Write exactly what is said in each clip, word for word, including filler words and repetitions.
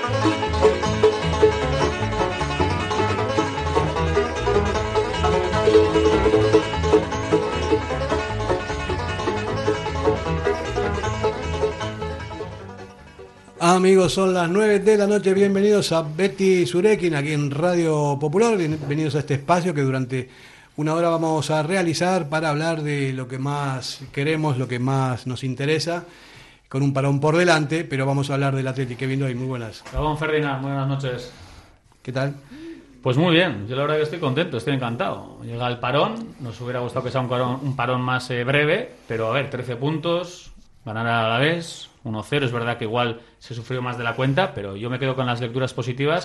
Amigos, son las nueve de la noche, bienvenidos a Betty Surekin aquí en Radio Popular, bienvenidos a este espacio que durante una hora vamos a realizar para hablar de lo que más queremos, lo que más nos interesa, con un parón por delante, pero vamos a hablar del Atleti. Kevin Doy, muy buenas. Gabón Ferdinand, buenas noches. ¿Qué tal? Pues muy bien, yo la verdad que estoy contento, estoy encantado. Llega el parón, nos hubiera gustado que sea un parón, un parón más eh, breve, pero a ver, trece puntos, ganar a la vez, uno cero, es verdad que igual se sufrió más de la cuenta, pero yo me quedo con las lecturas positivas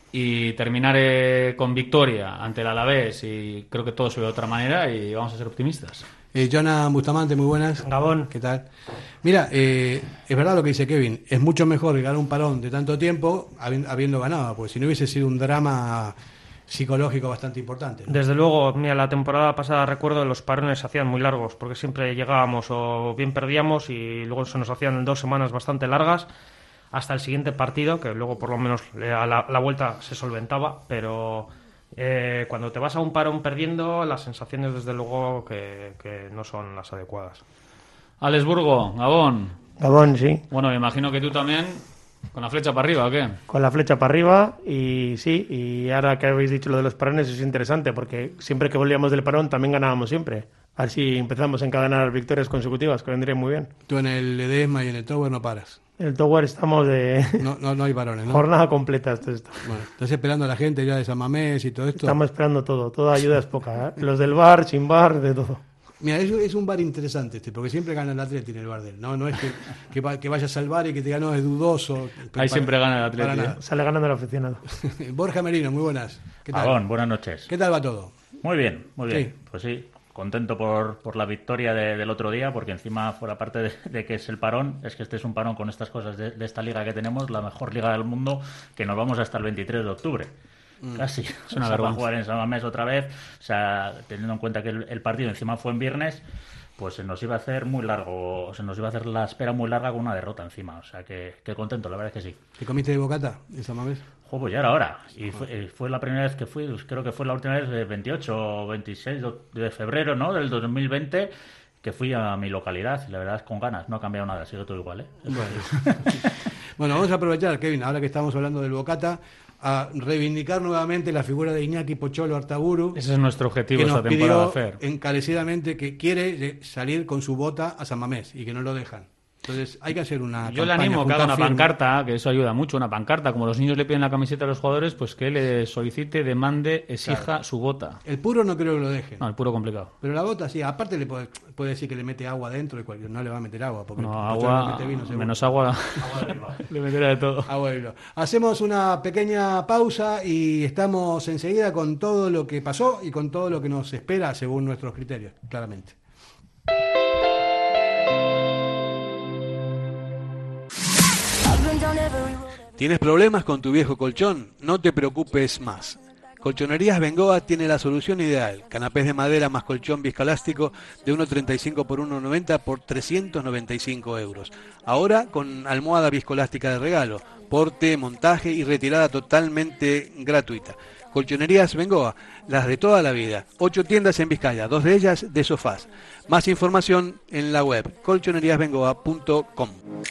y terminar eh, con victoria ante el Alavés, y creo que todo se ve de otra manera y vamos a ser optimistas. Eh, Joana Bustamante, muy buenas. Gabón. ¿Qué tal? Mira, eh, es verdad lo que dice Kevin, es mucho mejor ganar un parón de tanto tiempo habi- habiendo ganado, porque si no hubiese sido un drama psicológico bastante importante, ¿no? Desde luego, mira, la temporada pasada recuerdo los parones se hacían muy largos, porque siempre llegábamos o bien perdíamos y luego se nos hacían dos semanas bastante largas hasta el siguiente partido, que luego por lo menos a la, la vuelta se solventaba, pero eh, cuando te vas a un parón perdiendo, las sensaciones desde luego que, que no son las adecuadas. Alesburgo, Gabón. Gabón, sí. Bueno, me imagino que tú también, con la flecha para arriba, ¿o qué? Con la flecha para arriba y sí, y ahora que habéis dicho lo de los parones es interesante, porque siempre que volvíamos del parón también ganábamos siempre. Así empezamos a encadenar victorias consecutivas, que vendría muy bien. Tú en el Ledesma y en el Tower no paras. En el Tower estamos de No, no, no hay parones, ¿no? jornada completa. Esto, esto. Bueno, estás esperando a la gente ya de San Mamés y todo esto. Estamos esperando todo, toda ayuda es poca, ¿eh? Los del bar, sin bar, de todo. Mira, es, es un bar interesante este, porque siempre gana el Atleti en el bar de él, ¿no? No es que, que, va- que vayas al bar y que te ganó es dudoso. Ahí Para- siempre gana el para Atleti. nada. Sale ganando el aficionado. Borja Merino, muy buenas. ¿Qué tal? Gabón, buenas noches. ¿Qué tal va todo? Muy bien, muy bien. Sí. Pues sí, contento por, por la victoria de- del otro día, porque encima, fuera parte de, de que es el parón, es que este es un parón con estas cosas de, de esta liga que tenemos, la mejor liga del mundo, que nos vamos hasta el veintitrés de octubre. Casi. Es una O sea, va a vergüenza. jugar en San Mamés otra vez. O sea, teniendo en cuenta que el, el partido encima fue en viernes, pues se nos iba a hacer muy largo, se nos iba a hacer la espera muy larga con una derrota encima. O sea, que, que contento, la verdad es que sí. ¿Qué comiste de bocata en San Mamés? Jo, pues ya era hora. Y fue, eh, fue la primera vez que fui, pues creo que fue la última vez de veintiocho o veintiséis de febrero, ¿no? Del dos mil veinte, que fui a mi localidad. Y la verdad es con ganas, no ha cambiado nada, sigue todo igual, ¿eh? Bueno. Bueno, vamos a aprovechar, Kevin, ahora que estamos hablando del bocata, a reivindicar nuevamente la figura de Iñaki Pocholo Artaburu, Ese es nuestro objetivo que esta nos temporada, pidió Fer. encarecidamente que quiere salir con su bota a San Mamés y que no lo dejan. Entonces hay que hacer una Yo le campaña, animo que haga juntar una firmas. pancarta, que eso ayuda mucho, una pancarta, como los niños le piden la camiseta a los jugadores, pues que le solicite, demande, exija Claro. su bota. El puro no creo que lo dejen. No, el puro complicado. Pero la bota sí, aparte le puede, puede decir que le mete agua dentro y cualquier, no le va a meter agua. Porque No, el Pocholo agua, mete vino, seguro. menos agua, le meterá de todo. Ah, bueno. Hacemos una pequeña pausa y estamos enseguida con todo lo que pasó y con todo lo que nos espera según nuestros criterios, claramente. ¿Tienes problemas con tu viejo colchón? No te preocupes más. Colchonerías Bengoa tiene la solución ideal. Canapés de madera más colchón viscoelástico de uno treinta y cinco por uno noventa por trescientos noventa y cinco euros. Ahora con almohada viscoelástica de regalo. Porte, montaje y retirada totalmente gratuita. Colchonerías Bengoa, las de toda la vida. Ocho tiendas en Vizcaya, dos de ellas de sofás. Más información en la web colchonerías bengoa punto com.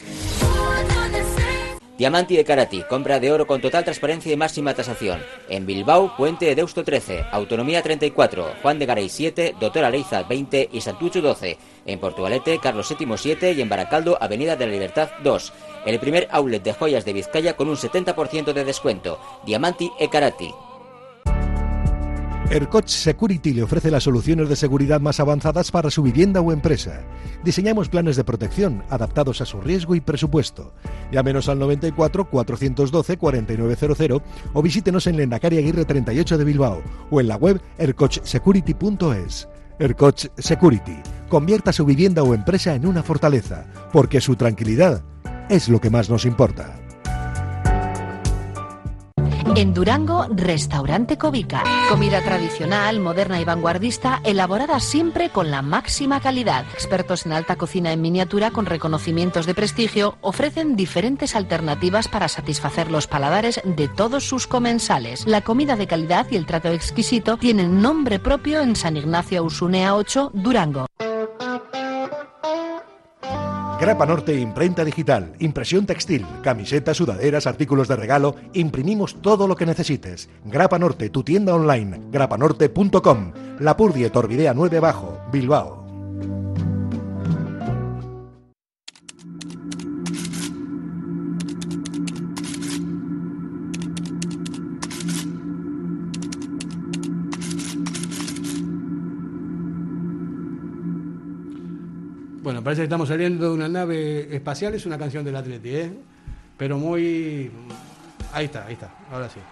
Diamanti e Karati, compra de oro con total transparencia y máxima tasación. En Bilbao, Puente de Deusto trece, Autonomía treinta y cuatro, Juan de Garay siete, Doctor Aleiza veinte y Santucho doce. En Portugalete, Carlos séptimo siete y en Baracaldo, Avenida de la Libertad dos. El primer outlet de joyas de Vizcaya con un setenta por ciento de descuento. Diamanti e Karati. Ercoch Security le ofrece las soluciones de seguridad más avanzadas para su vivienda o empresa. Diseñamos planes de protección adaptados a su riesgo y presupuesto. Llámenos al noventa y cuatro, cuatrocientos doce, cuarenta y nueve cero cero o visítenos en Lehendakari Aguirre treinta y ocho de Bilbao o en la web ercoch security punto es. Ercoch Security. Convierta su vivienda o empresa en una fortaleza, porque su tranquilidad es lo que más nos importa. En Durango, Restaurante Cobica. Comida tradicional, moderna y vanguardista, elaborada siempre con la máxima calidad. Expertos en alta cocina en miniatura con reconocimientos de prestigio ofrecen diferentes alternativas para satisfacer los paladares de todos sus comensales. La comida de calidad y el trato exquisito tienen nombre propio en San Ignacio Usunea ocho, Durango. Grapa Norte Imprenta Digital, impresión textil, camisetas, sudaderas, artículos de regalo, imprimimos todo lo que necesites. Grapa Norte, tu tienda online, grapanorte punto com, Lapurdie Torbidea nueve Bajo, Bilbao. Bueno, parece que estamos saliendo de una nave espacial, es una canción del Atleti, ¿eh? Pero muy... Ahí está, ahí está, ahora sí.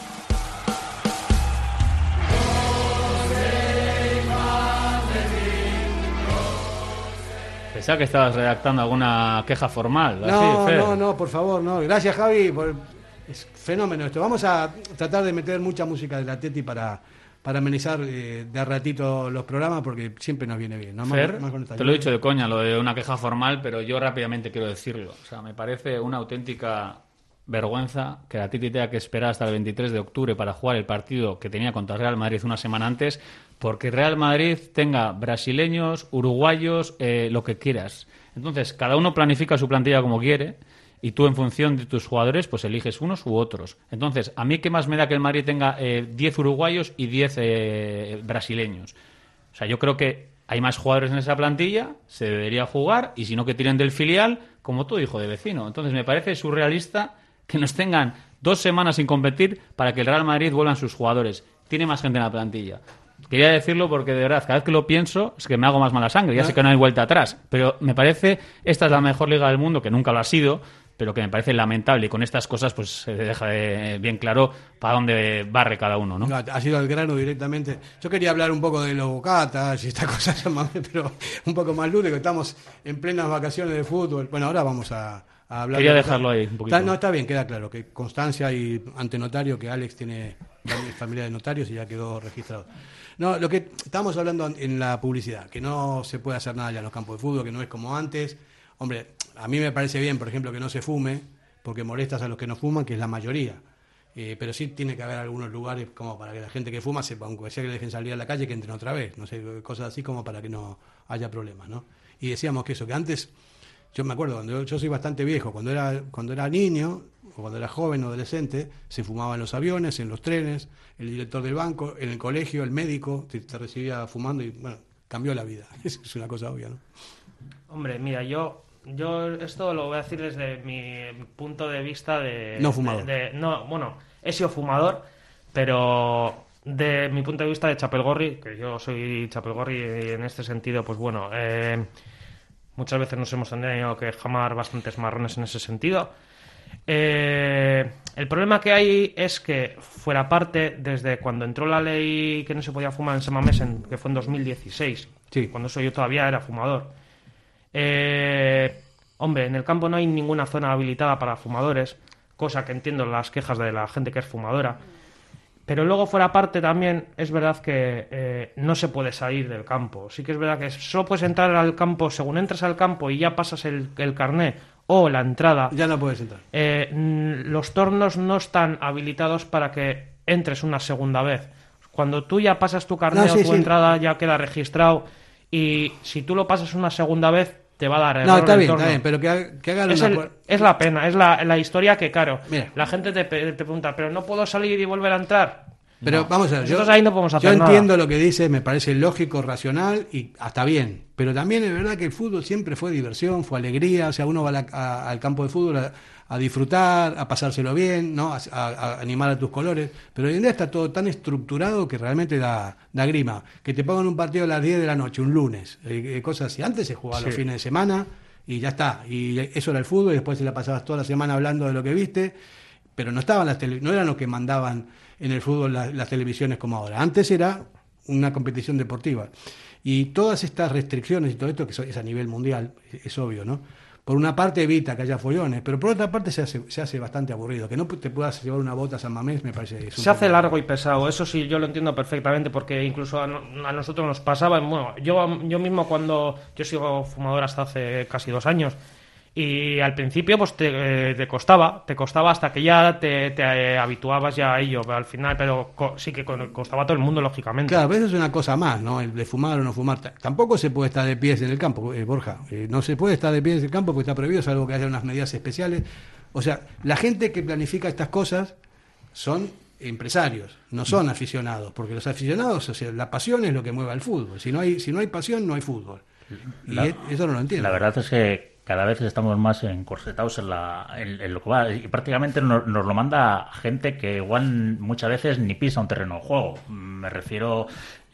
Pensaba que estabas redactando alguna queja formal. No, así, no, no, por favor, no. Gracias, Javi, por... es fenómeno esto. Vamos a tratar de meter mucha música del Atleti para... para amenizar eh, de a ratito los programas, porque siempre nos viene bien, ¿no? Fer, más, más con esta te lo he dicho de coña, lo de una queja formal, pero yo rápidamente quiero decirlo. O sea, me parece una auténtica vergüenza que la Titi tenga que esperar hasta el veintitrés de octubre para jugar el partido que tenía contra Real Madrid una semana antes, porque Real Madrid tenga brasileños, uruguayos, eh, lo que quieras. Entonces, cada uno planifica su plantilla como quiere, y tú, en función de tus jugadores, pues eliges unos u otros. Entonces, ¿a mí qué más me da que el Madrid tenga eh, diez uruguayos y diez eh, brasileños? O sea, yo creo que hay más jugadores en esa plantilla, se debería jugar, y si no, que tiren del filial, como todo hijo de vecino. Entonces, me parece surrealista que nos tengan dos semanas sin competir para que el Real Madrid vuelvan sus jugadores. Tiene más gente en la plantilla. Quería decirlo porque, de verdad, cada vez que lo pienso es que me hago más mala sangre. Ya sé que no hay vuelta atrás, pero me parece, esta es la mejor liga del mundo, que nunca lo ha sido, pero que me parece lamentable, y con estas cosas pues se deja de, bien claro para dónde barre cada uno, ¿no? Ha sido al grano directamente. Yo quería hablar un poco de los bocatas y estas cosas, pero un poco más lúdico. Estamos en plenas vacaciones de fútbol. Bueno, ahora vamos a, a hablar. Quería de dejarlo ahí un poquito. Está, no, está bien, queda claro que constancia y ante notario, que Alex tiene familia de notarios y ya quedó registrado. No, lo que estamos hablando en la publicidad, que no se puede hacer nada ya en los campos de fútbol, que no es como antes. Hombre, a mí me parece bien, por ejemplo, que no se fume, porque molestas a los que no fuman, que es la mayoría. Eh, pero sí tiene que haber algunos lugares como para que la gente que fuma sepa, aunque sea que le dejen salir a la calle, que entren otra vez. No sé, cosas así como para que no haya problemas, ¿no? Y decíamos que eso, que antes, yo me acuerdo, cuando yo, yo soy bastante viejo, cuando era, cuando era niño, o cuando era joven o adolescente, se fumaba en los aviones, en los trenes, el director del banco, en el colegio, el médico, te, te recibía fumando y, bueno, cambió la vida. Eso es una cosa obvia, ¿no? Hombre, mira, yo... Yo esto lo voy a decir desde mi punto de vista de... No fumador. De, de, no, bueno, he sido fumador, pero de mi punto de vista de chapelgorri, que yo soy chapelgorri y en este sentido, pues bueno, eh, muchas veces nos hemos tenido que jamar bastantes marrones en ese sentido. Eh, el problema que hay es que, fuera parte, desde cuando entró la ley que no se podía fumar en Samamés, en, que fue en dos mil dieciséis, sí, cuando eso yo todavía era fumador, Eh, hombre, en el campo no hay ninguna zona habilitada para fumadores, cosa que entiendo las quejas de la gente que es fumadora, pero luego, fuera parte, también es verdad que eh, no se puede salir del campo. Sí que es verdad que solo puedes entrar al campo según entras al campo y ya pasas el, el carné o la entrada. Ya no puedes entrar. Eh, los tornos no están habilitados para que entres una segunda vez. Cuando tú ya pasas tu carné, no, sí, o tu sí. entrada ya queda registrado, y si tú lo pasas una segunda vez te va a dar error. No, está el bien, torno. está bien, pero que, que hagan es, una... el, es la pena, es la, la historia que, claro, Mira. La gente te, te pregunta, ¿pero no puedo salir y volver a entrar? Pero no. vamos a ver, Nosotros yo, ahí no podemos hacer yo entiendo nada. Lo que dice, me parece lógico, racional y hasta bien, pero también es verdad que el fútbol siempre fue diversión, fue alegría, o sea, uno va a la, a, al campo de fútbol a, a disfrutar, a pasárselo bien, ¿no? A, a, a animar a tus colores, pero hoy en día está todo tan estructurado que realmente da, da grima, que te pongan un partido a las diez de la noche, un lunes, eh, cosas así. Antes se jugaba sí. los fines de semana y ya está, y eso era el fútbol, y después se la pasabas toda la semana hablando de lo que viste, pero no estaban las tele, no eran los que mandaban en el fútbol las, las televisiones como ahora. Antes era una competición deportiva. Y todas estas restricciones y todo esto, que es a nivel mundial, es obvio, ¿no? por una parte evita que haya follones, pero por otra parte se hace, se hace bastante aburrido. Que no te puedas llevar una bota a San Mamés me parece... Se hace largo y pesado, eso sí, yo lo entiendo perfectamente, porque incluso a, no, a nosotros nos pasaba, bueno, yo, yo mismo cuando... Yo sigo fumador hasta hace casi dos años, y al principio pues te, te costaba, te costaba hasta que ya te, te eh, habituabas ya a ello, pero al final, pero co- sí que co- costaba a todo el mundo, lógicamente. Claro, pero eso es una cosa más, ¿no? El de fumar o no fumar. T- Tampoco se puede estar de pies en el campo, eh, Borja. Eh, no se puede estar de pies en el campo porque está prohibido, salvo que haya unas medidas especiales. O sea, la gente que planifica estas cosas son empresarios, no son aficionados, porque los aficionados, o sea, la pasión es lo que mueve al fútbol. Si no hay, si no hay pasión, no hay fútbol. Y La- e- eso no lo entiendo. La verdad es que cada vez estamos más encorsetados en, la, en, en lo que va, y prácticamente nos, nos lo manda gente que igual muchas veces ni pisa un terreno de juego. Me refiero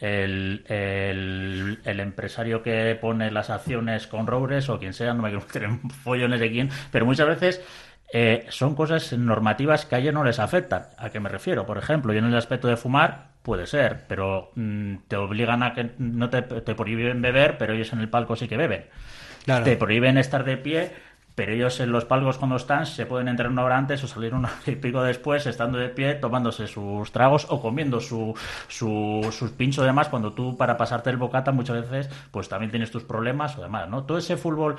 el, el, el empresario que pone las acciones con Roures o quien sea, no me quiero meter en follones de quién, pero muchas veces eh, son cosas normativas que a ellos no les afectan. ¿A qué me refiero? Por ejemplo, yo en el aspecto de fumar puede ser, pero mmm, te obligan a que no te, te prohíben beber, pero ellos en el palco sí que beben. Claro. Te prohíben estar de pie, pero ellos en los palcos cuando están se pueden entrar una hora antes o salir una hora y pico después estando de pie, tomándose sus tragos o comiendo su, su, sus pinchos y demás, cuando tú para pasarte el bocata muchas veces pues también tienes tus problemas o demás, ¿no? Todo ese fútbol,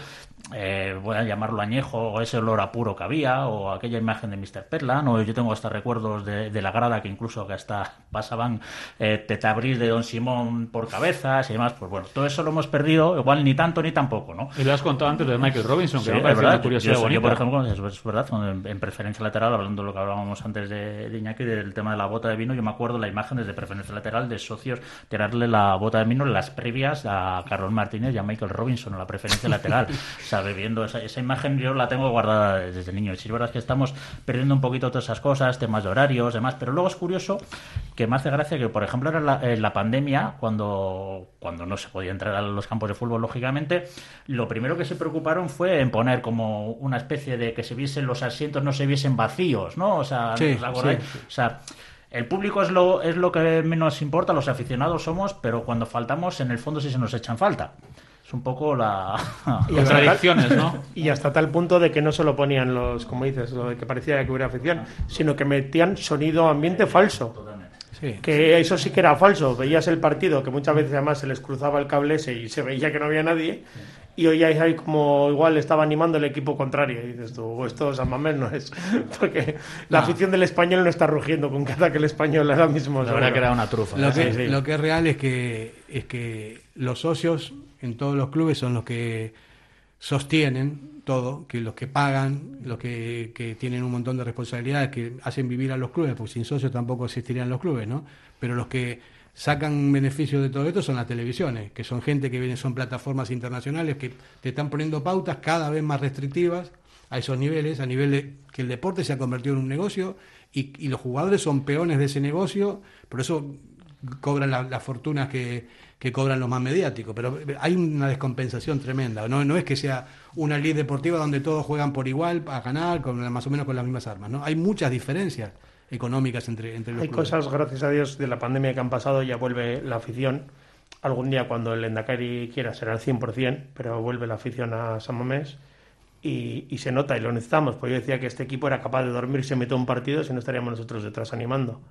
eh, voy a llamarlo añejo, o ese olor a puro que había, o aquella imagen de míster Petland, o yo tengo hasta recuerdos de, de la grada que incluso que hasta pasaban eh, tetabrís de Don Simón por cabezas y demás, pues bueno, todo eso lo hemos perdido, igual ni tanto ni tampoco, ¿no? Y lo has contado antes lo de Michael Robinson, que Sí, me es parece verdad. una curiosidad yo, bonita. yo, por ejemplo, es, es verdad, en, en preferencia lateral, hablando de lo que hablábamos antes de, de Iñaki, del tema de la bota de vino, yo me acuerdo la imagen desde preferencia lateral de socios tirarle la bota de vino en las previas a Carlos Martínez y a Michael Robinson, a la preferencia lateral. O sea, bebiendo esa, esa imagen yo la tengo guardada desde niño. Y sí, es verdad que estamos perdiendo un poquito todas esas cosas, temas de horarios, demás, pero luego es curioso que me hace gracia que, por ejemplo, era la, en la pandemia, cuando, cuando no se podía entrar a los campos de fútbol, lógicamente, lo primero que se preocuparon fue en poner como una especie de que se viesen los asientos, no se viesen vacíos, ¿no? O sea, Sí, ¿os acordáis? sí, sí. O sea, el público es lo, es lo que menos importa, los aficionados somos, pero cuando faltamos, en el fondo sí se nos echan falta. Es un poco la... Contradicciones, ¿no? Y hasta tal punto de que no solo ponían los, como dices, lo de que parecía que hubiera afición, sino que metían sonido ambiente falso. Sí. Que eso sí que era falso. Veías el partido, que muchas veces además se les cruzaba el cable ese y se veía que no había nadie, y oíais ahí como igual estaba animando el equipo contrario. Y dices tú, esto San Mamés no es. Porque la No. afición del Español no está rugiendo con que ataque el Español ahora mismo. La seguro. verdad que era una trufa. Lo que, Sí, sí. lo que es real es que, es que los socios en todos los clubes son los que sostienen todo, que los que pagan, los que, que tienen un montón de responsabilidades, que hacen vivir a los clubes, porque sin socios tampoco existirían los clubes, ¿no? Pero los que sacan beneficio de todo esto son las televisiones, que son gente que viene, son plataformas internacionales que te están poniendo pautas cada vez más restrictivas a esos niveles, a nivel de que el deporte se ha convertido en un negocio y, y los jugadores son peones de ese negocio, por eso cobran la- las fortunas que, que cobran los más mediáticos, pero hay una descompensación tremenda, no, no es que sea una liga deportiva donde todos juegan por igual a ganar, con más o menos con las mismas armas, ¿no? Hay muchas diferencias económicas entre, entre los Hay clubes. cosas, gracias a Dios, de la pandemia que han pasado, ya vuelve la afición. Algún día cuando el Endacari quiera será al cien por ciento, pero vuelve la afición a San Mamés y, y se nota y lo necesitamos. Pues yo decía que este equipo era capaz de dormirse en mitad de un partido si no estaríamos nosotros detrás animando.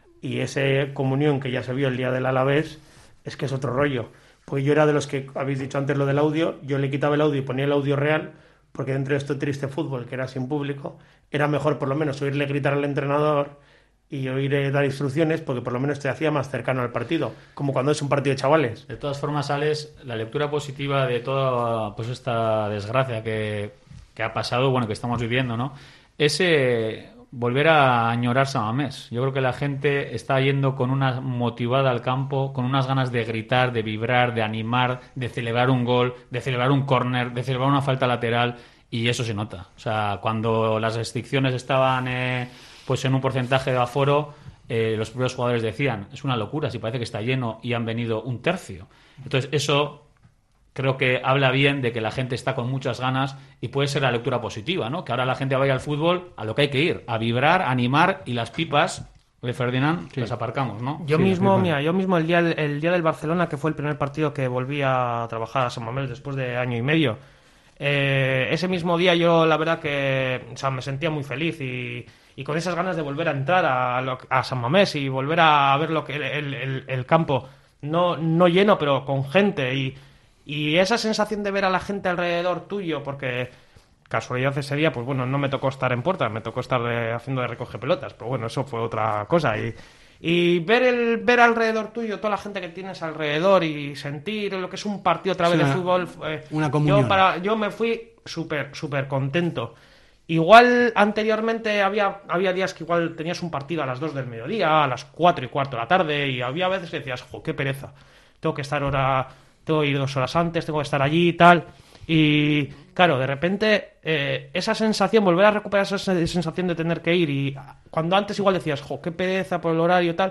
Y esa comunión que ya se vio el día del Alavés es que es otro rollo. Pues yo era de los que habéis dicho antes lo del audio, yo le quitaba el audio y ponía el audio real, porque dentro de este triste fútbol que era sin público, era mejor por lo menos oírle gritar al entrenador y oír eh, dar instrucciones, porque por lo menos te hacía más cercano al partido, como cuando es un partido de chavales. De todas formas, Alex, la lectura positiva de toda pues esta desgracia que, que ha pasado, bueno, que estamos viviendo, ¿no? Es eh, volver a añorar San Mamés. Yo creo que la gente está yendo con una motivada al campo, con unas ganas de gritar, de vibrar, de animar, de celebrar un gol, de celebrar un córner, de celebrar una falta lateral, y eso se nota. O sea, cuando las restricciones estaban eh, pues en un porcentaje de aforo, eh, los propios jugadores decían, es una locura, si parece que está lleno y han venido un tercio. Entonces eso creo que habla bien de que la gente está con muchas ganas y puede ser la lectura positiva, ¿no? Que ahora la gente vaya al fútbol a lo que hay que ir, a vibrar, a animar, y las pipas de Ferdinand las aparcamos, ¿no? Yo Sí, mismo, sí, mira, yo mismo el día, el día del Barcelona, que fue el primer partido que volví a trabajar a San Mamés después de año y medio, eh, ese mismo día yo la verdad que, o sea, me sentía muy feliz y, y con esas ganas de volver a entrar a, lo, a San Mamés y volver a ver lo que el, el, el campo no, no lleno, pero con gente y, y esa sensación de ver a la gente alrededor tuyo, porque casualidad ese día, pues bueno, no me tocó estar en puerta, me tocó estar de, haciendo de recoge pelotas, pero bueno, eso fue otra cosa y Y ver el ver alrededor tuyo, toda la gente que tienes alrededor y sentir lo que es un partido otra vez una, de fútbol. Eh, una comunión. Yo, para, yo me fui súper, súper contento. Igual anteriormente había, había días que igual tenías un partido a las dos del mediodía, a las cuatro y cuarto de la tarde, y había veces que decías, jo, qué pereza. Tengo que estar hora, tengo que ir dos horas antes, tengo que estar allí y tal. Y claro, de repente eh, esa sensación, volver a recuperar esa sensación de tener que ir y cuando antes igual decías, jo, qué pereza por el horario y tal,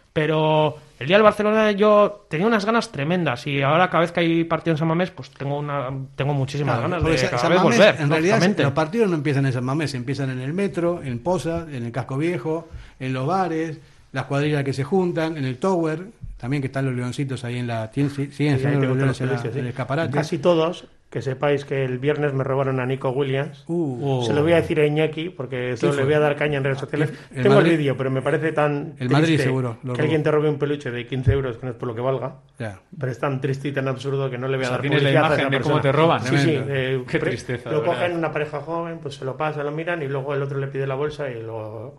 pero el día del Barcelona yo tenía unas ganas tremendas y ahora cada vez que hay partido en San Mamés pues tengo una tengo muchísimas Claro, ganas de San, cada San vez Mamés, volver. En realidad los partidos no empiezan en San Mamés, empiezan en el metro, en Poza, en el Casco Viejo, en los bares, las cuadrillas que se juntan, en el Tower, también que están los leoncitos ahí en la... Siguen sí, siendo los leones en, la, sí. en el escaparate. Casi todos, que sepáis que el viernes me robaron a Nico Williams. Uh, Se lo voy a decir a Iñaki, porque eso le voy a dar caña en redes sociales. El Tengo Madrid, el vídeo, pero me parece tan el triste Madrid seguro, que alguien te robe un peluche de quince euros, que no es por lo que valga. Ya. Pero es tan triste y tan absurdo que no le voy a o sea, dar publicidad publicidad la imagen a esa de persona. cómo te roban. Sí, sí. Eh, Qué tristeza. Lo cogen una pareja joven, pues se lo pasa, lo miran y luego el otro le pide la bolsa y luego...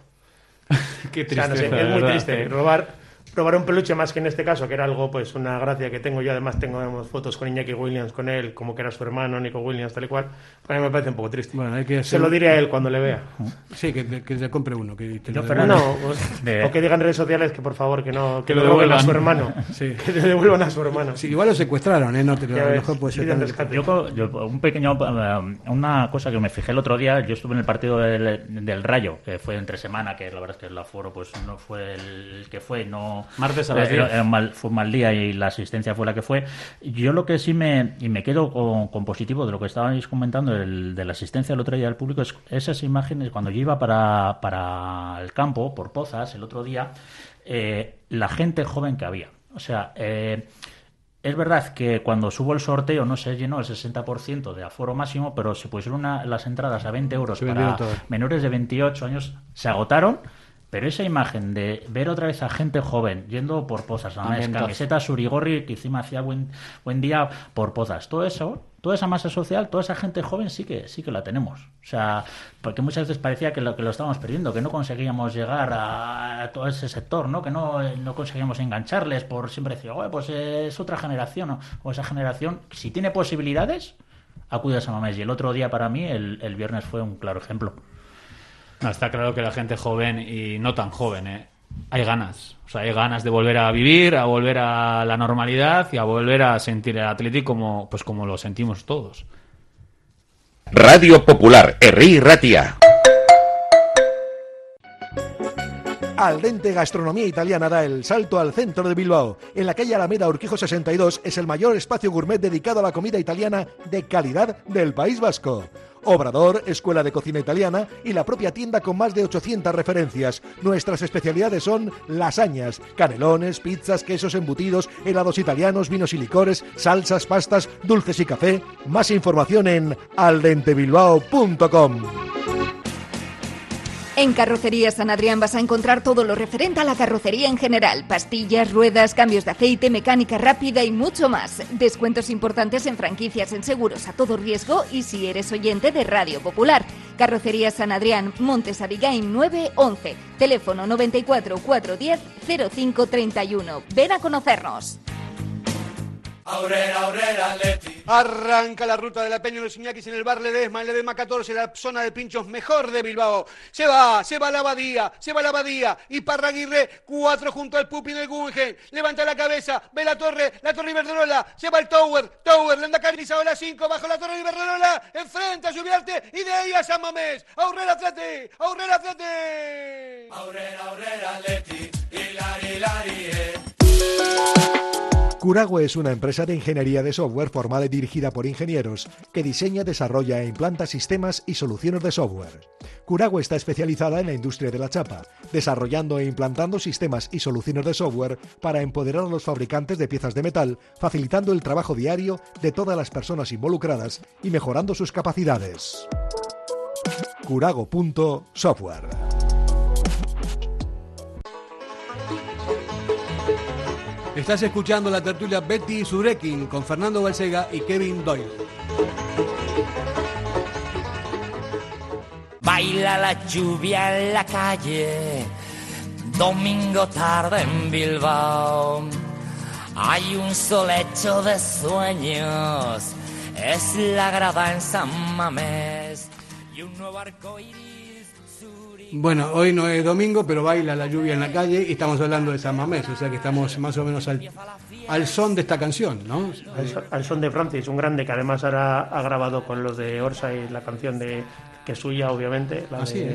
Qué tristeza. O sea, no sé, es muy triste. Eh. Robar... Probar un peluche más que en este caso, que era algo, pues una gracia que tengo yo. Además tengo digamos, fotos con Iñaki Williams, con él, como que era su hermano, Nico Williams, tal y cual. A mí me parece un poco triste. Bueno, hay que Se lo diré a él cuando le vea. Sí, que, que se compre uno. Que te yo, pero no, pues, de... O que digan en redes sociales que por favor que no que, que lo devuelvan a su hermano. Sí. Que le devuelvan a su hermano. Sí, igual lo secuestraron, ¿eh? No te lo, a lo mejor puede ser tan... yo, yo, un pequeño... Una cosa que me fijé el otro día, yo estuve en el partido del, del Rayo, que fue entre semana, que la verdad es que el aforo pues no fue el que fue, no... Martes a las diez. Era mal, fue un mal día y la asistencia fue la que fue. Yo lo que sí me y me quedo con, con positivo de lo que estabais comentando el, de la asistencia del otro día del público es esas imágenes cuando yo iba para, para el campo por Pozas el otro día, eh, la gente joven que había. O sea, eh, es verdad que cuando subo el sorteo no se llenó el sesenta por ciento de aforo máximo, pero se pusieron una, las entradas a veinte euros para todo. Menores de veintiocho años, se agotaron. Pero esa imagen de ver otra vez a gente joven yendo por Pozas, a camiseta Surigorri, que encima hacía buen buen día por Pozas, todo eso, toda esa masa social, toda esa gente joven sí que sí que la tenemos. O sea, porque muchas veces parecía que lo que lo estábamos perdiendo, que no conseguíamos llegar a, a todo ese sector, ¿no? Que no, no conseguíamos engancharles por siempre decir, oye, pues es otra generación, ¿no? O esa generación, si tiene posibilidades, acude a San Mamés. Y el otro día para mí, el, el viernes fue un claro ejemplo. No, está claro que la gente joven y no tan joven, ¿eh? hay ganas. O sea, hay ganas de volver a vivir, a volver a la normalidad y a volver a sentir el Athletic como, pues como lo sentimos todos. Radio Popular, Herri Ratia. Al Dente Gastronomía Italiana da el salto al centro de Bilbao. En la calle Alameda Urquijo sesenta y dos es el mayor espacio gourmet dedicado a la comida italiana de calidad del País Vasco. Obrador, escuela de cocina italiana y la propia tienda con más de ochocientas referencias. Nuestras especialidades son lasañas, canelones, pizzas, quesos embutidos, helados italianos, vinos y licores, salsas, pastas, dulces y café. Más información en aldentebilbao punto com. En Carrocería San Adrián vas a encontrar todo lo referente a la carrocería en general. Pastillas, ruedas, cambios de aceite, mecánica rápida y mucho más. Descuentos importantes en franquicias, en seguros a todo riesgo y si eres oyente de Radio Popular. Carrocería San Adrián, Montes Abigail nueve once. Teléfono noventa y cuatro, cuatrocientos diez, cero cinco treinta y uno. Ven a conocernos. Aurrera, Aurrera, Atleti. Arranca la ruta de la Peña de los Iñakis en el bar Ledesma, en Ledesma catorce, la zona de pinchos mejor de Bilbao. Se va, se va la Abadía, se va la Abadía. Y Parraguirre, cuatro junto al Pupi del Guggenheim. Levanta la cabeza, ve la torre, la torre Iberdrola. Se va el Tower, Tower, Lendakari, la cinco, bajo la torre Iberdrola. Enfrente a Lluviarte y de ahí a San Mamés. Aurrera, Atleti, Aurrera, Atleti. Aurrera, Aurrera, Atleti. Hilari, Hilari, eh. Curago es una empresa de ingeniería de software formada y dirigida por ingenieros que diseña, desarrolla e implanta sistemas y soluciones de software. Curago está especializada en la industria de la chapa, desarrollando e implantando sistemas y soluciones de software para empoderar a los fabricantes de piezas de metal, facilitando el trabajo diario de todas las personas involucradas y mejorando sus capacidades. Curago punto software. Estás escuchando la tertulia Betty Surekin con Fernando Balsega y Kevin Doyle. Baila la lluvia en la calle, domingo tarde en Bilbao. Hay un sol hecho de sueños, es la grada en San Mamés y un nuevo arco iris. Bueno, hoy no es domingo, pero baila la lluvia en la calle y estamos hablando de San Mamés, o sea que estamos más o menos al, al son de esta canción, ¿no? Al son, al son de Francis, un grande que además ahora ha grabado con los de Orsay la canción de que es suya, obviamente, la ¿Ah, de sí?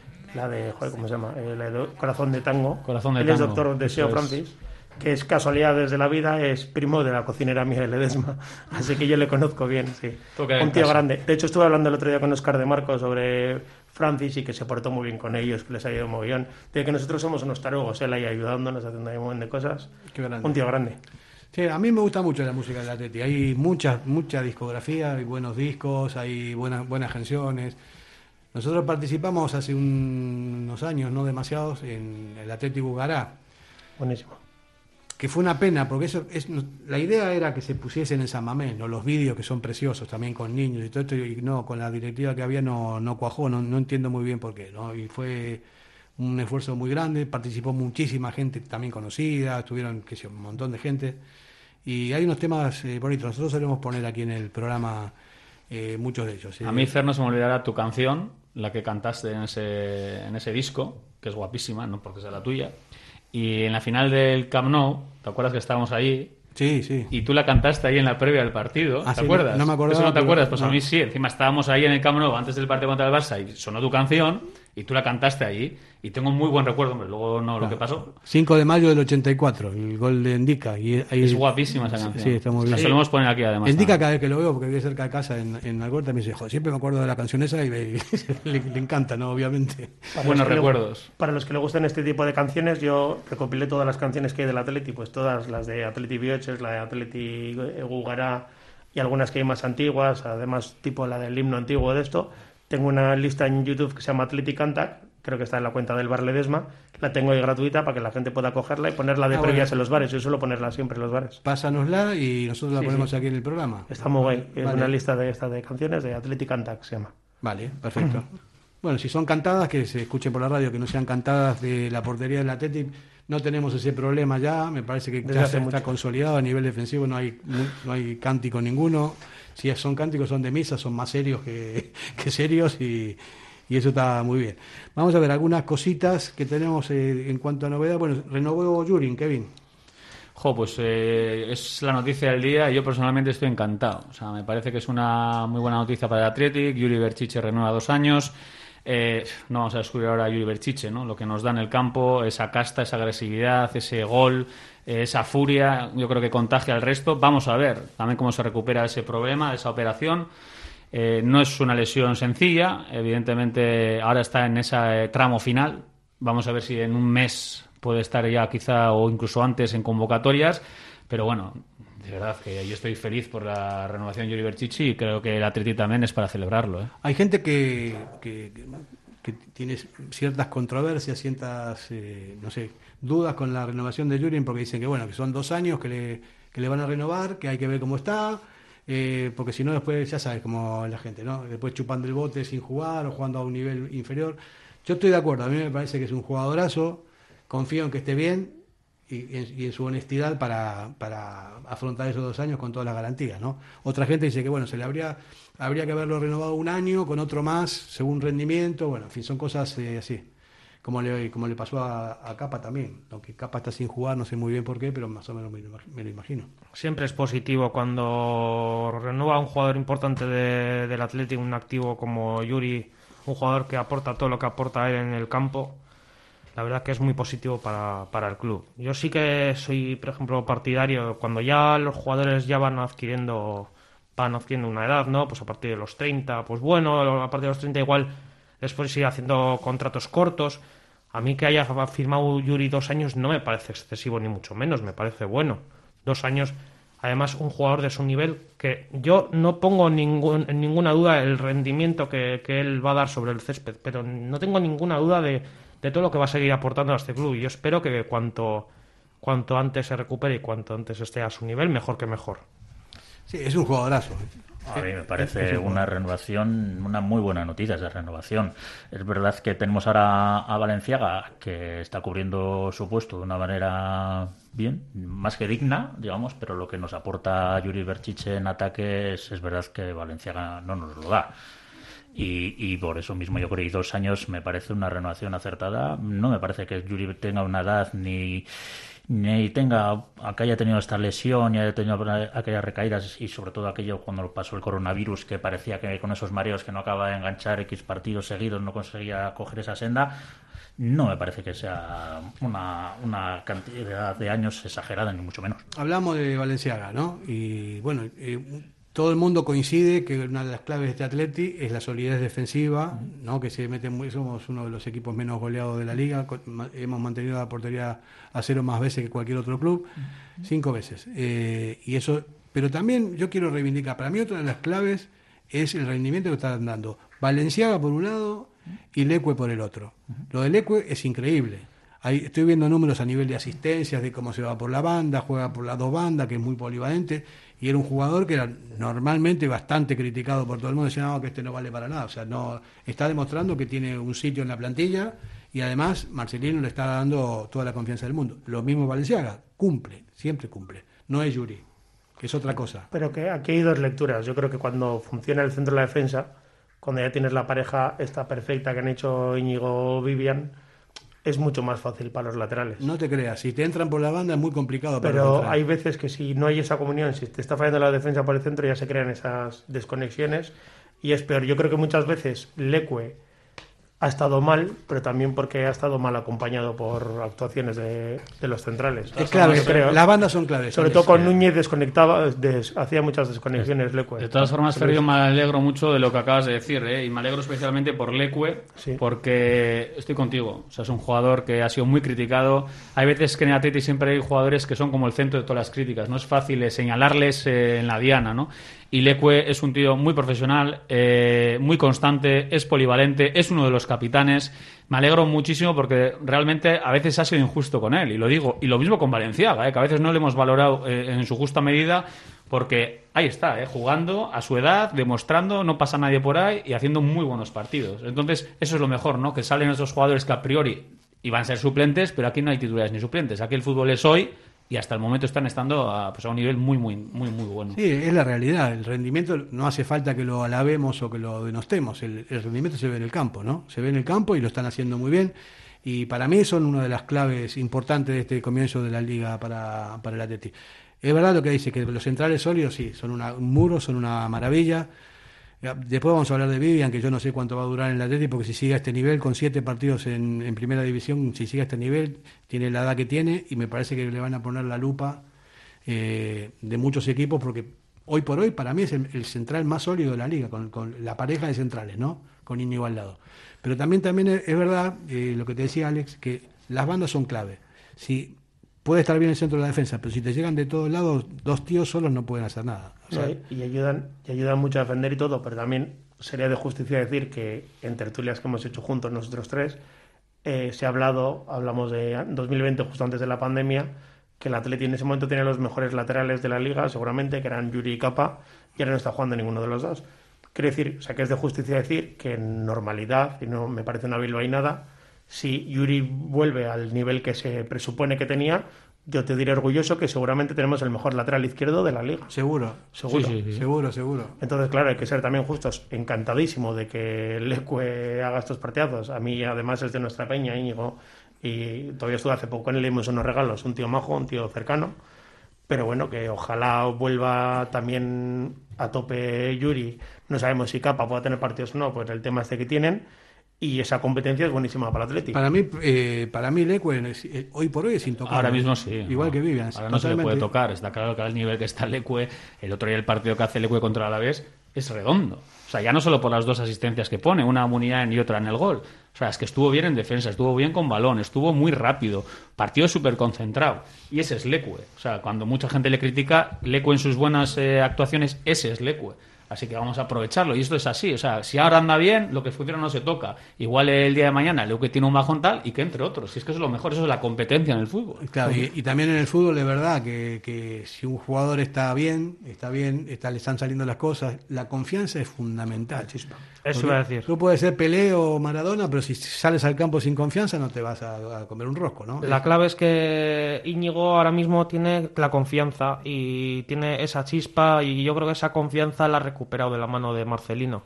la de, joder, ¿cómo se llama? Eh, la de Corazón de Tango. Corazón de Él Tango. es doctor Deseo Eso es. Francis, que es casualidades de la vida, es primo de la cocinera Miguel Ledesma, así que yo le conozco bien, sí. Toca en Un tío casa. grande. De hecho, estuve hablando el otro día con Oscar de Marco sobre Francis y que se portó muy bien con ellos, que les ha ido muy bien. De que nosotros somos unos tarugos, él ahí ayudándonos, haciendo ahí un montón de cosas. Qué grande. Un tío grande. Sí, a mí me gusta mucho la música del Atleti. Hay mucha, mucha discografía, hay buenos discos, hay buenas, buenas canciones. Nosotros participamos hace un- unos años, no demasiados, en el Atleti Bugará. Buenísimo. Que fue una pena, porque eso es, la idea era que se pusiesen en San Mamés, ¿no? Los vídeos que son preciosos también con niños y todo esto, y no, con la directiva que había no, no cuajó, no, no entiendo muy bien por qué, ¿no? Y fue un esfuerzo muy grande, participó muchísima gente también conocida, estuvieron, qué sé yo, un montón de gente, y hay unos temas eh, bonitos, nosotros solemos poner aquí en el programa eh, muchos de ellos. ¿sí? A mí, Fer, no se me olvidará tu canción, la que cantaste en ese, en ese disco, que es guapísima, no porque sea la tuya. Y en la final del Camp Nou, ¿te acuerdas que estábamos ahí? Sí, sí. Y tú la cantaste ahí en la previa del partido, Ah, ¿te sí, acuerdas? no- no me acordaba, ¿Eso no te pero- acuerdas? Pues no. a mí sí. Encima estábamos ahí en el Camp Nou antes del partido contra el Barça y sonó tu canción y tú la cantaste ahí. Y tengo un muy buen recuerdo, hombre. Luego no, lo que pasó. cinco de mayo del ochenta y cuatro, el gol de Endica. Y ahí, Es guapísima esa canción. Sí, está muy bien. La solemos poner aquí, además. Endica también. cada vez que lo veo, porque vive cerca de casa en, en Algorta, me dice, joder, siempre me acuerdo de la canción esa y me- le, le encanta, ¿no? Obviamente. Para Buenos los que le- recuerdos. para los que le gustan este tipo de canciones, yo recopilé todas las canciones que hay del Atleti, pues todas las de Atleti Bioches, la de Atleti Gugará y algunas que hay más antiguas, además tipo la del himno antiguo de esto. Tengo una lista en YouTube que se llama Atleti Canta, creo que está en la cuenta del Bar Ledesma, la tengo ahí gratuita para que la gente pueda cogerla y ponerla de Ah, previas bueno. en los bares, yo suelo ponerla siempre en los bares. Pásanosla y nosotros la Sí, ponemos sí. aquí en el programa. Está muy guay, es Vale. una lista de esta de canciones de Atleti Canta que se llama. Vale, perfecto. Bueno, si son cantadas, que se escuchen por la radio, que no sean cantadas de la portería del Atleti. No tenemos ese problema ya, me parece que Desde ya hace está mucho. consolidado a nivel defensivo, no hay mu- no hay cántico ninguno. Si son cánticos, son de misa, son más serios que, que serios y, y eso está muy bien. Vamos a ver algunas cositas que tenemos eh, en cuanto a novedad. Bueno, renovó Yurin, Kevin. Jo, pues eh, es la noticia del día y yo personalmente estoy encantado. O sea, me parece que es una muy buena noticia para el Athletic. Yuri Berchiche renueva dos años. Eh, no vamos a descubrir ahora a Yuri Berchiche, ¿no? Lo que nos da en el campo, esa casta, esa agresividad, ese gol, eh, esa furia, yo creo que contagia al resto. Vamos a ver también cómo se recupera ese problema, esa operación. Eh, no es una lesión sencilla, evidentemente ahora está en ese eh, tramo final. Vamos a ver si en un mes puede estar ya quizá o incluso antes en convocatorias, pero bueno, de verdad que yo estoy feliz por la renovación de Yuri Berchiche y creo que el Atleti también es para celebrarlo, ¿eh? Hay gente que, que, que tiene ciertas controversias, ciertas, eh, no sé, dudas con la renovación de Yurin porque dicen que bueno, que son dos años que le, que le van a renovar, que hay que ver cómo está, eh, porque si no después ya sabes cómo es la gente, ¿no? Después chupando el bote sin jugar o jugando a un nivel inferior. Yo estoy de acuerdo, a mí me parece que es un jugadorazo, confío en que esté bien y, y, en, y en su honestidad para, para afrontar esos dos años con todas las garantías, ¿no? Otra gente dice que bueno, se le habría habría que haberlo renovado un año con otro más según rendimiento, bueno, en fin, son cosas eh, así, como le como le pasó a, a Capa también, aunque Capa está sin jugar, no sé muy bien por qué, pero más o menos me lo, me lo imagino. Siempre es positivo cuando renueva un jugador importante de, del Athletic, un activo como Yuri, un jugador que aporta todo lo que aporta él en el campo. la verdad que es muy positivo para, para el club. Yo sí que soy, por ejemplo, partidario, cuando ya los jugadores ya van adquiriendo van adquiriendo una edad, ¿no? Pues a partir de los treinta, pues bueno, a partir de los treinta igual después ir haciendo contratos cortos. A mí que haya firmado Yuri dos años no me parece excesivo ni mucho menos, me parece bueno. Dos años, además un jugador de su nivel que yo no pongo ningún, en ninguna duda el rendimiento que, que él va a dar sobre el césped, pero no tengo ninguna duda de, de todo lo que va a seguir aportando a este club y yo espero que cuanto, cuanto antes se recupere y cuanto antes esté a su nivel, mejor que mejor. Sí, es un jugadorazo. A mí me parece una renovación, una muy buena noticia esa renovación. Es verdad que tenemos ahora a Valenciaga, que está cubriendo su puesto de una manera bien, más que digna, digamos, pero lo que nos aporta Yuri Berchiche en ataque es, es verdad que Valenciaga no nos lo da. Y, y por eso mismo yo creo que dos años me parece una renovación acertada. No me parece que Yuri tenga una edad ni... ni tenga, que haya tenido esta lesión y haya tenido aquellas recaídas y sobre todo aquello cuando pasó el coronavirus que parecía que con esos mareos que no acaba de enganchar X partidos seguidos no conseguía coger esa senda. No me parece que sea una, una cantidad de años exagerada, ni mucho menos. Hablamos de Valenciaga, ¿no? Y bueno, eh, todo el mundo coincide que una de las claves de este Atleti es la solidez defensiva, ¿no? Que se mete muy, somos uno de los equipos menos goleados de la liga, hemos mantenido la portería a cero más veces que cualquier otro club, uh-huh. cinco veces. Eh, y eso, pero también yo quiero reivindicar, para mí otra de las claves es el rendimiento que están dando Valenciaga por un lado y Leque por el otro. Uh-huh. Lo de Leque es increíble. Ahí estoy viendo números a nivel de asistencias, de cómo se va por la banda, juega por las dos bandas, que es muy polivalente, y era un jugador que era normalmente bastante criticado por todo el mundo, decía no, que este no vale para nada, o sea, no está demostrando que tiene un sitio en la plantilla y además Marcelino le está dando toda la confianza del mundo. Lo mismo Valenciaga, cumple, siempre cumple, no es Yuri, que es otra cosa. Pero que aquí hay dos lecturas, yo creo que cuando funciona el centro de la defensa, cuando ya tienes la pareja esta perfecta que han hecho Íñigo Vivian, es mucho más fácil para los laterales. No te creas, si te entran por la banda es muy complicado. Pero hay veces que si no hay esa comunión, si te está fallando la defensa por el centro, ya se crean esas desconexiones y es peor. Yo creo que muchas veces Leque ha estado mal, pero también porque ha estado mal acompañado por actuaciones de, de los centrales. Es clave, creo. Las bandas son claves. Sobre todo con Núñez desconectaba, des, hacía muchas desconexiones Leque. De todas formas, Fer, yo me alegro mucho de lo que acabas de decir, ¿eh? Y me alegro especialmente por Leque, sí. Porque estoy contigo. O sea, es un jugador que ha sido muy criticado. Hay veces que en el Atleti siempre hay jugadores que son como el centro de todas las críticas. No es fácil eh, señalarles eh, en la diana, ¿no? Y Leque es un tío muy profesional, eh, muy constante, es polivalente, es uno de los capitanes. Me alegro muchísimo porque realmente a veces ha sido injusto con él, y lo digo. Y lo mismo con Valenciaga, eh, que a veces no le hemos valorado eh, en su justa medida, porque ahí está, eh, jugando a su edad, demostrando, no pasa nadie por ahí y haciendo muy buenos partidos. Entonces, eso es lo mejor, ¿no? Que salen esos jugadores que a priori iban a ser suplentes, pero aquí no hay titulares ni suplentes. Aquí el fútbol es hoy. Y hasta el momento están estando a, pues a un nivel muy, muy, muy, muy bueno. Sí, es la realidad. El rendimiento no hace falta que lo alabemos o que lo denostemos. El, el rendimiento se ve en el campo, ¿no? Se ve en el campo y lo están haciendo muy bien. Y para mí son una de las claves importantes de este comienzo de la liga para, para el Atleti. Es verdad lo que dice, que los centrales sólidos sí, son una, un muro, son una maravilla. Después vamos a hablar de Vivian, que yo no sé cuánto va a durar en el Atleti, porque si sigue a este nivel, con siete partidos en, en primera división, si sigue a este nivel, tiene la edad que tiene, y me parece que le van a poner la lupa eh, de muchos equipos, porque hoy por hoy para mí es el, el central más sólido de la liga, con, con la pareja de centrales, ¿no? Con Íñigo al lado. Pero también, también es, es verdad, eh, lo que te decía Alex, que las bandas son clave. Si puede estar bien el centro de la defensa, pero si te llegan de todos lados, dos tíos solos no pueden hacer nada. O sea, no, y ayudan y ayudan mucho a defender y todo, pero también sería de justicia decir que en tertulias que hemos hecho juntos nosotros tres, eh, se ha hablado, hablamos de dos mil veinte, justo antes de la pandemia, que el Atleti en ese momento tenía los mejores laterales de la liga, seguramente, que eran Yuri y Capa, y ahora no está jugando ninguno de los dos. Quiero decir, o sea, que es de justicia decir que en normalidad, y no me parece una bilbainada, si Yuri vuelve al nivel que se presupone que tenía, yo te diré orgulloso que seguramente tenemos el mejor lateral izquierdo de la liga. Seguro, seguro, sí, sí, sí. seguro, seguro. Entonces, claro, hay que ser también justos. Encantadísimo de que Leque haga estos partidazos. A mí, además, es de nuestra peña, Íñigo, y todavía estuve hace poco en él, le dimos unos regalos, un tío majo, un tío cercano. Pero bueno, que ojalá vuelva también a tope Yuri. No sabemos si Capa pueda tener partidos o no, pues el tema este que tienen. y esa competencia es buenísima para el Atleti. Para mí, eh, para mí Leque es, eh, hoy por hoy es intocable. Ahora mismo sí. Igual no. que Vivian. Ahora no totalmente. Se le puede tocar. Está claro que al nivel que está Leque, el otro día el partido que hace Leque contra el Alavés es redondo. O sea, ya no solo por las dos asistencias que pone, una a Muniain y otra en el gol. O sea, es que estuvo bien en defensa, estuvo bien con balón, estuvo muy rápido, partido súper concentrado. Y ese es Leque. O sea, cuando mucha gente le critica, Leque en sus buenas eh, actuaciones, ese es Leque. Así que vamos a aprovecharlo. Y esto es así. O sea, si ahora anda bien, lo que funciona no se toca. Igual el día de mañana Leque tiene un bajón tal y que entre otros. Si es que eso es lo mejor, eso es la competencia en el fútbol. Claro, y, y también en el fútbol es verdad que, que si un jugador está bien, está bien, está, le están saliendo las cosas, la confianza es fundamental. Chispa. Eso iba a decir. Tú puedes ser Pelé o Maradona, pero si sales al campo sin confianza no te vas a, a comer un rosco, ¿no? La clave es que Íñigo ahora mismo tiene la confianza y tiene esa chispa, y yo creo que esa confianza la ha recuperado de la mano de Marcelino.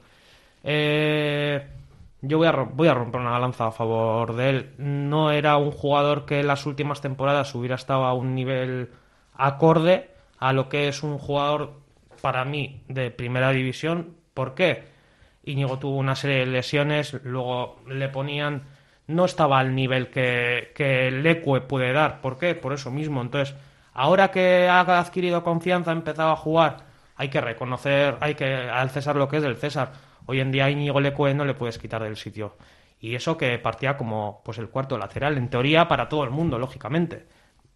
Eh, yo voy a, voy a romper una lanza a favor de él. No era un jugador que en las últimas temporadas hubiera estado a un nivel acorde a lo que es un jugador, para mí, de primera división. ¿Por qué? Íñigo tuvo una serie de lesiones, luego le ponían... No estaba al nivel que, que Leque puede dar. ¿Por qué? Por eso mismo. Entonces, ahora que ha adquirido confianza, ha empezado a jugar, hay que reconocer, hay que al César lo que es del César. Hoy en día a Íñigo Leque no le puedes quitar del sitio. Y eso que partía como pues el cuarto lateral, en teoría para todo el mundo, lógicamente.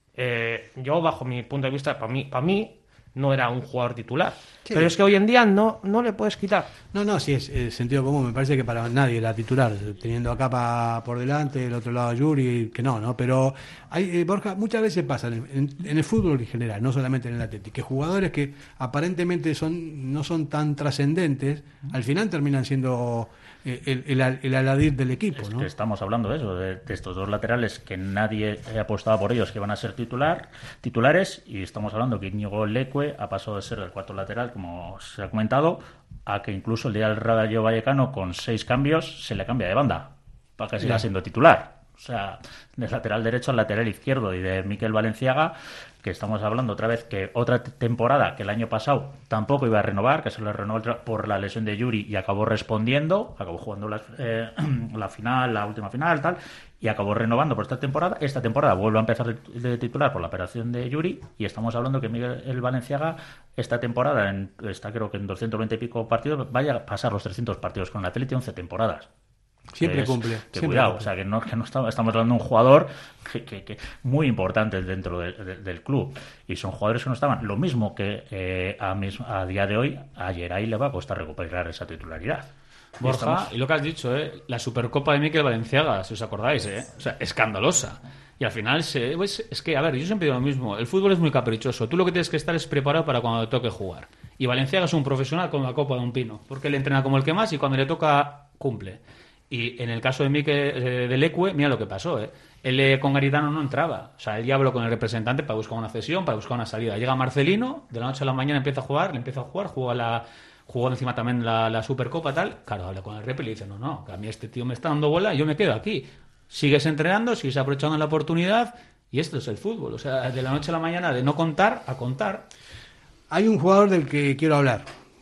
Eh, yo, bajo mi punto de vista, para mí, para mí no era un jugador titular. Sí. Pero es que hoy en día no, no le puedes quitar. No, no, sí, es, es sentido común. Me parece que para nadie la titular, teniendo a Capa por delante, el otro lado a Yuri, que no, ¿no? Pero hay, eh, Borja, muchas veces pasa en, en, en el fútbol en general, no solamente en el Atlético, que jugadores que aparentemente son no son tan trascendentes, al final terminan siendo el, el, el, el aladir del equipo, es ¿no? Que estamos hablando de eso, de, de estos dos laterales que nadie apostaba por ellos que van a ser titular titulares, y estamos hablando que Íñigo Leque ha pasado de ser el cuarto lateral, como se ha comentado, a que incluso el día del Rayo Vallecano, con seis cambios, se le cambia de banda para que siga yeah. siendo titular. O sea, de lateral derecho al lateral izquierdo. Y de Mikel Valenciaga, que estamos hablando otra vez que otra temporada que el año pasado tampoco iba a renovar, que se le renovó por la lesión de Yuri y acabó respondiendo, acabó jugando la, eh, la final, la última final, tal, y acabó renovando por esta temporada. Esta temporada vuelve a empezar de titular por la operación de Yuri, y estamos hablando que Miguel Valenciaga esta temporada, en, está creo que en doscientos veinte y pico partidos, vaya a pasar los trescientos partidos con el Atleti, once temporadas. Siempre es, cumple. Que siempre cuidado, cumple. O sea, que no, que no estamos, estamos hablando de un jugador que, que, que muy importante dentro de, de, del club. Y son jugadores que no estaban. Lo mismo que eh, a, mis, a día de hoy, a Geray le va a costar recuperar esa titularidad. Borja, y, estamos... y lo que has dicho, ¿eh? La Supercopa de Mikel Valenciaga, si os acordáis, ¿eh? O sea, escandalosa. Y al final, se, pues, es que, a ver, yo siempre digo lo mismo. El fútbol es muy caprichoso. Tú lo que tienes que estar es preparado para cuando te toque jugar. Y Valenciaga es un profesional con la copa de un pino. Porque él entrena como el que más y cuando le toca, cumple. Y en el caso de Mikel eh, de Leque, mira lo que pasó, ¿eh? Él eh, con Garitano no entraba. O sea, él ya habló con el representante para buscar una cesión, para buscar una salida. Llega Marcelino, de la noche a la mañana empieza a jugar, le empieza a jugar, jugó, la, jugó encima también la, la Supercopa, tal. Claro, habla con el rep y le dice, no, no, que a mí este tío me está dando bola y yo me quedo aquí. Sigues entrenando, sigues aprovechando la oportunidad, y esto es el fútbol. O sea, de la noche a la mañana, de no contar a contar. Hay un jugador del que quiero hablar.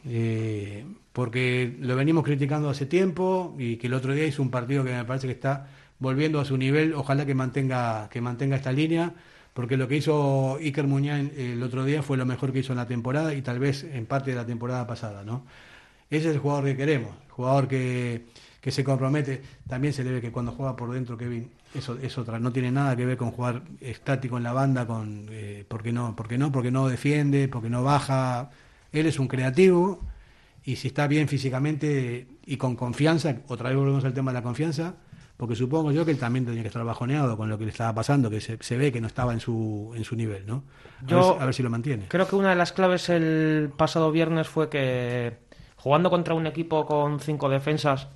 Eh... porque lo venimos criticando hace tiempo y que el otro día hizo un partido que me parece que está volviendo a su nivel. Ojalá que mantenga que mantenga esta línea, porque lo que hizo Iker Muniain el otro día fue lo mejor que hizo en la temporada y tal vez en parte de la temporada pasada, ¿no? Ese es el jugador que queremos, el jugador que, que se compromete. También se le ve que cuando juega por dentro, Kevin, eso es otra, no tiene nada que ver con jugar estático en la banda, con eh, porque no, porque no, porque no defiende, porque no baja. Él es un creativo. Y si está bien físicamente y con confianza, otra vez volvemos al tema de la confianza, porque supongo yo que él también tenía que estar bajoneado con lo que le estaba pasando, que se, se ve que no estaba en su en su nivel, ¿no? A, yo ver, si, a ver si lo mantiene. Creo que una de las claves el pasado viernes fue que jugando contra un equipo con cinco defensas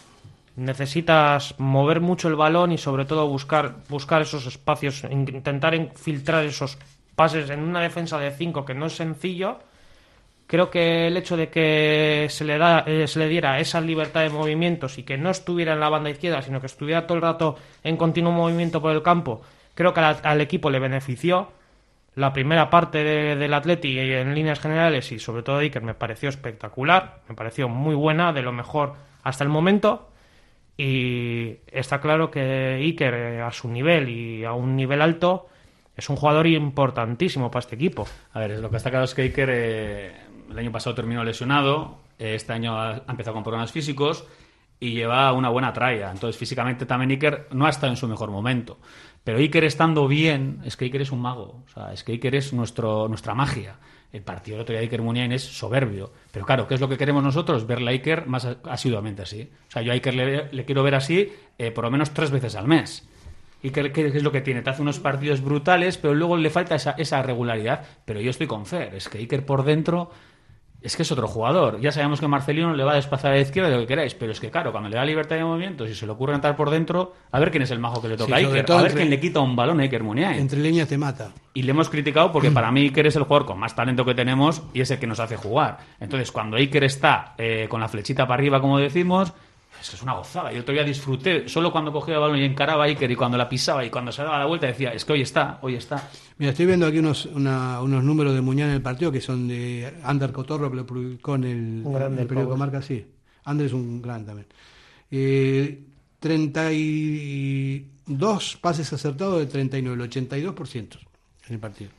necesitas mover mucho el balón y sobre todo buscar buscar esos espacios, intentar infiltrar esos pases en una defensa de cinco que no es sencillo. Creo que el hecho de que se le da, eh, se le diera esa libertad de movimientos y que no estuviera en la banda izquierda, sino que estuviera todo el rato en continuo movimiento por el campo, creo que al, al equipo le benefició. La primera parte de, del Atleti en líneas generales y sobre todo Iker me pareció espectacular, me pareció muy buena, de lo mejor hasta el momento. Y está claro que Iker, eh, a su nivel y a un nivel alto, es un jugador importantísimo para este equipo. A ver, lo que está claro es que Iker eh, el año pasado terminó lesionado, eh, este año ha, ha empezado con problemas físicos y lleva una buena tralla. Entonces, físicamente también Iker no ha estado en su mejor momento. Pero Iker estando bien, es que Iker es un mago. O sea, es que Iker es nuestro, nuestra magia. El partido del otro día de Iker Muniain es soberbio. Pero claro, ¿qué es lo que queremos nosotros? Verle a Iker más asiduamente así. O sea, yo a Iker le, le quiero ver así eh, por lo menos tres veces al mes. Iker, ¿qué es lo que tiene? Te hace unos partidos brutales, pero luego le falta esa, esa regularidad. Pero yo estoy con Fer. Es que Iker por dentro... Es que es otro jugador. Ya sabemos que Marcelino le va a desplazar a la izquierda, lo que queráis, pero es que claro, cuando le da libertad de movimiento, si se le ocurre entrar por dentro, a ver quién es el majo que le toca Sí, a Iker, todo a ver entre- quién le quita un balón a Iker Muniain. Entre líneas te mata. Y le hemos criticado porque para mí Iker es el jugador con más talento que tenemos y es el que nos hace jugar. Entonces, cuando Iker está eh, con la flechita para arriba, como decimos, es que es una gozada. Yo todavía disfruté solo cuando cogía el balón y encaraba a Iker y cuando la pisaba y cuando se daba la vuelta decía, es que hoy está, hoy está. Mira, estoy viendo aquí unos, una- unos números de Muñán en el partido que son de Ander Cotorro, que lo publicó en el, Un grande en el el periódico pavo. Marca, sí. Ander es un gran también. Eh, treinta y dos pases acertados de treinta y nueve, el ochenta y dos por ciento en el partido.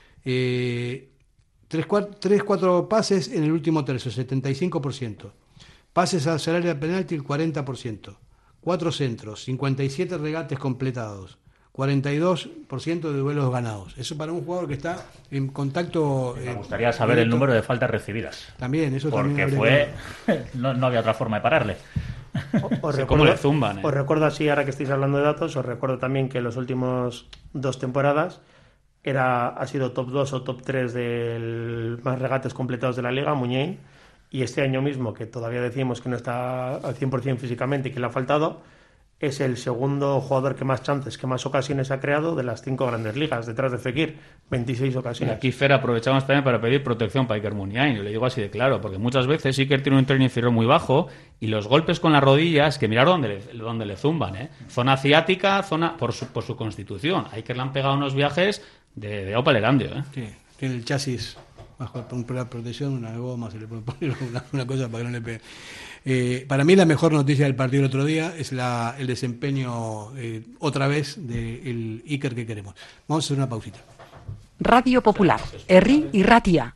Eh, tres, cuatro pases en el último tercio, setenta y cinco por ciento. Pases hacia el área de penalti, el cuarenta por ciento. Cuatro centros, cincuenta y siete regates completados. cuarenta y dos por ciento de duelos ganados. Eso para un jugador que está en contacto... Me eh, gustaría saber el número de faltas recibidas. También, eso Porque también fue... habría no, no había otra forma de pararle. Os Sí, recuerdo, cómo le zumban, eh. os recuerdo así, ahora que estáis hablando de datos, os recuerdo también que en los últimos dos temporadas era, ha sido top dos o top tres de más regates completados de la liga, Muñain, y este año mismo, que todavía decimos que no está al cien por ciento físicamente y que le ha faltado, es el segundo jugador que más chances, que más ocasiones ha creado de las cinco grandes ligas, detrás de Fekir, veintiséis Y ocasiones. aquí, Fer, aprovechamos también para pedir protección para Iker Muniain. Yo le digo así de claro, porque muchas veces Iker tiene un tren inferior muy bajo y los golpes con las rodillas, que mirar dónde le, dónde le zumban, ¿eh? Zona ciática, zona por su, por su constitución. A Iker le han pegado unos viajes de, de Opa Lerandio, ¿eh? Sí, tiene el chasis bajo la protección, una goma, se le puede poner una, una cosa para que no le pegue. Eh, para mí la mejor noticia del partido del otro día es la, el desempeño eh, otra vez del Iker que queremos. Vamos a hacer una pausita. Radio Popular, Herri y Ratia.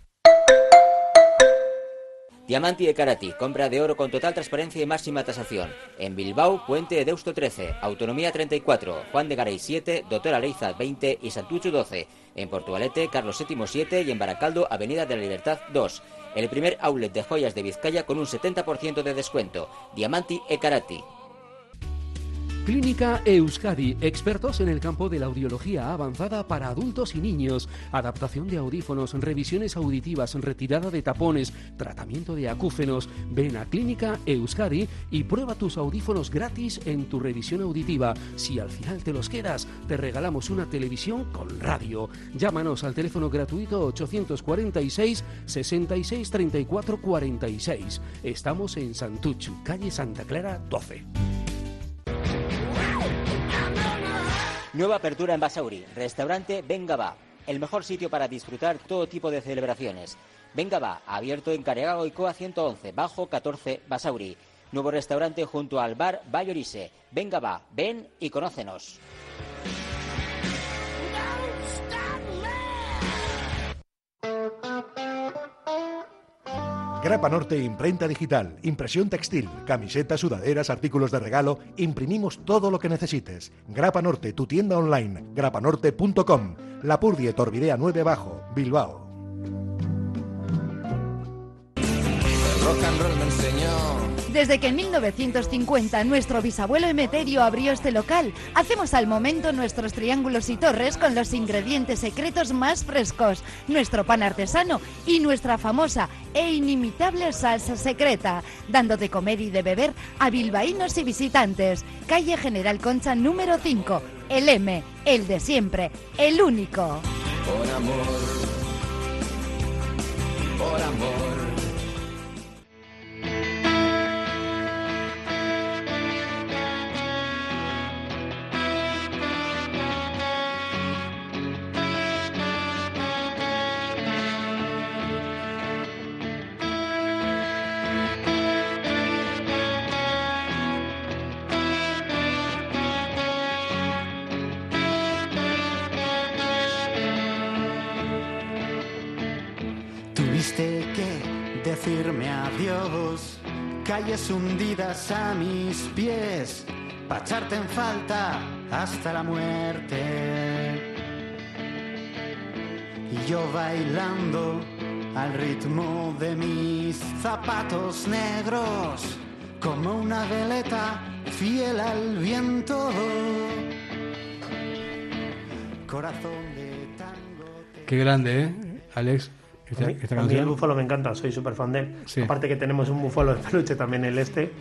Diamanti e Karati, compra de oro con total transparencia y máxima tasación. En Bilbao, Puente de Deusto trece, Autonomía treinta y cuatro, Juan de Garay siete, Doctor Aleiza veinte y Santucho doce. En Portugalete, Carlos séptimo siete y en Baracaldo, Avenida de la Libertad dos. El primer outlet de joyas de Vizcaya con un setenta por ciento de descuento. Diamanti e Karati. Clínica Euskadi, expertos en el campo de la audiología avanzada para adultos y niños, adaptación de audífonos, revisiones auditivas, retirada de tapones, tratamiento de acúfenos. Ven a Clínica Euskadi y prueba tus audífonos gratis en tu revisión auditiva. Si al final te los quedas, te regalamos una televisión con radio. Llámanos al teléfono gratuito ochocientos cuarenta y seis, sesenta y seis, treinta y cuatro cuarenta y seis. Estamos en Santuchu, calle Santa Clara doce. Nueva apertura en Basauri, restaurante Venga Va, el mejor sitio para disfrutar todo tipo de celebraciones. Venga Va, abierto en Careaga Oicoa ciento once, bajo catorce, Basauri. Nuevo restaurante junto al bar Bayorise. Venga Va, ven y conócenos. Grapa Norte Imprenta Digital, impresión textil, camisetas, sudaderas, artículos de regalo, imprimimos todo lo que necesites. Grapa Norte, tu tienda online, grapanorte punto com, Lapurdie Torbidea nueve Bajo, Bilbao. El rock and roll me enseñó. Desde que en mil novecientos cincuenta nuestro bisabuelo Emeterio abrió este local, hacemos al momento nuestros triángulos y torres con los ingredientes secretos más frescos, nuestro pan artesano y nuestra famosa e inimitable salsa secreta, dando de comer y de beber a bilbaínos y visitantes. Calle General Concha número cinco, el M, el de siempre, el único. Por amor, por amor. tuviste que decirme adiós, calles hundidas a mis pies, pa' echarte en falta hasta la muerte. Y yo bailando al ritmo de mis zapatos negros, como una veleta fiel al viento. Corazón de tango. Qué grande, ¿eh, Alex? Esta, a mí, esta a mí canción. el búfalo me encanta, soy súper fan de él. Sí. Aparte que tenemos un búfalo de peluche también, el este.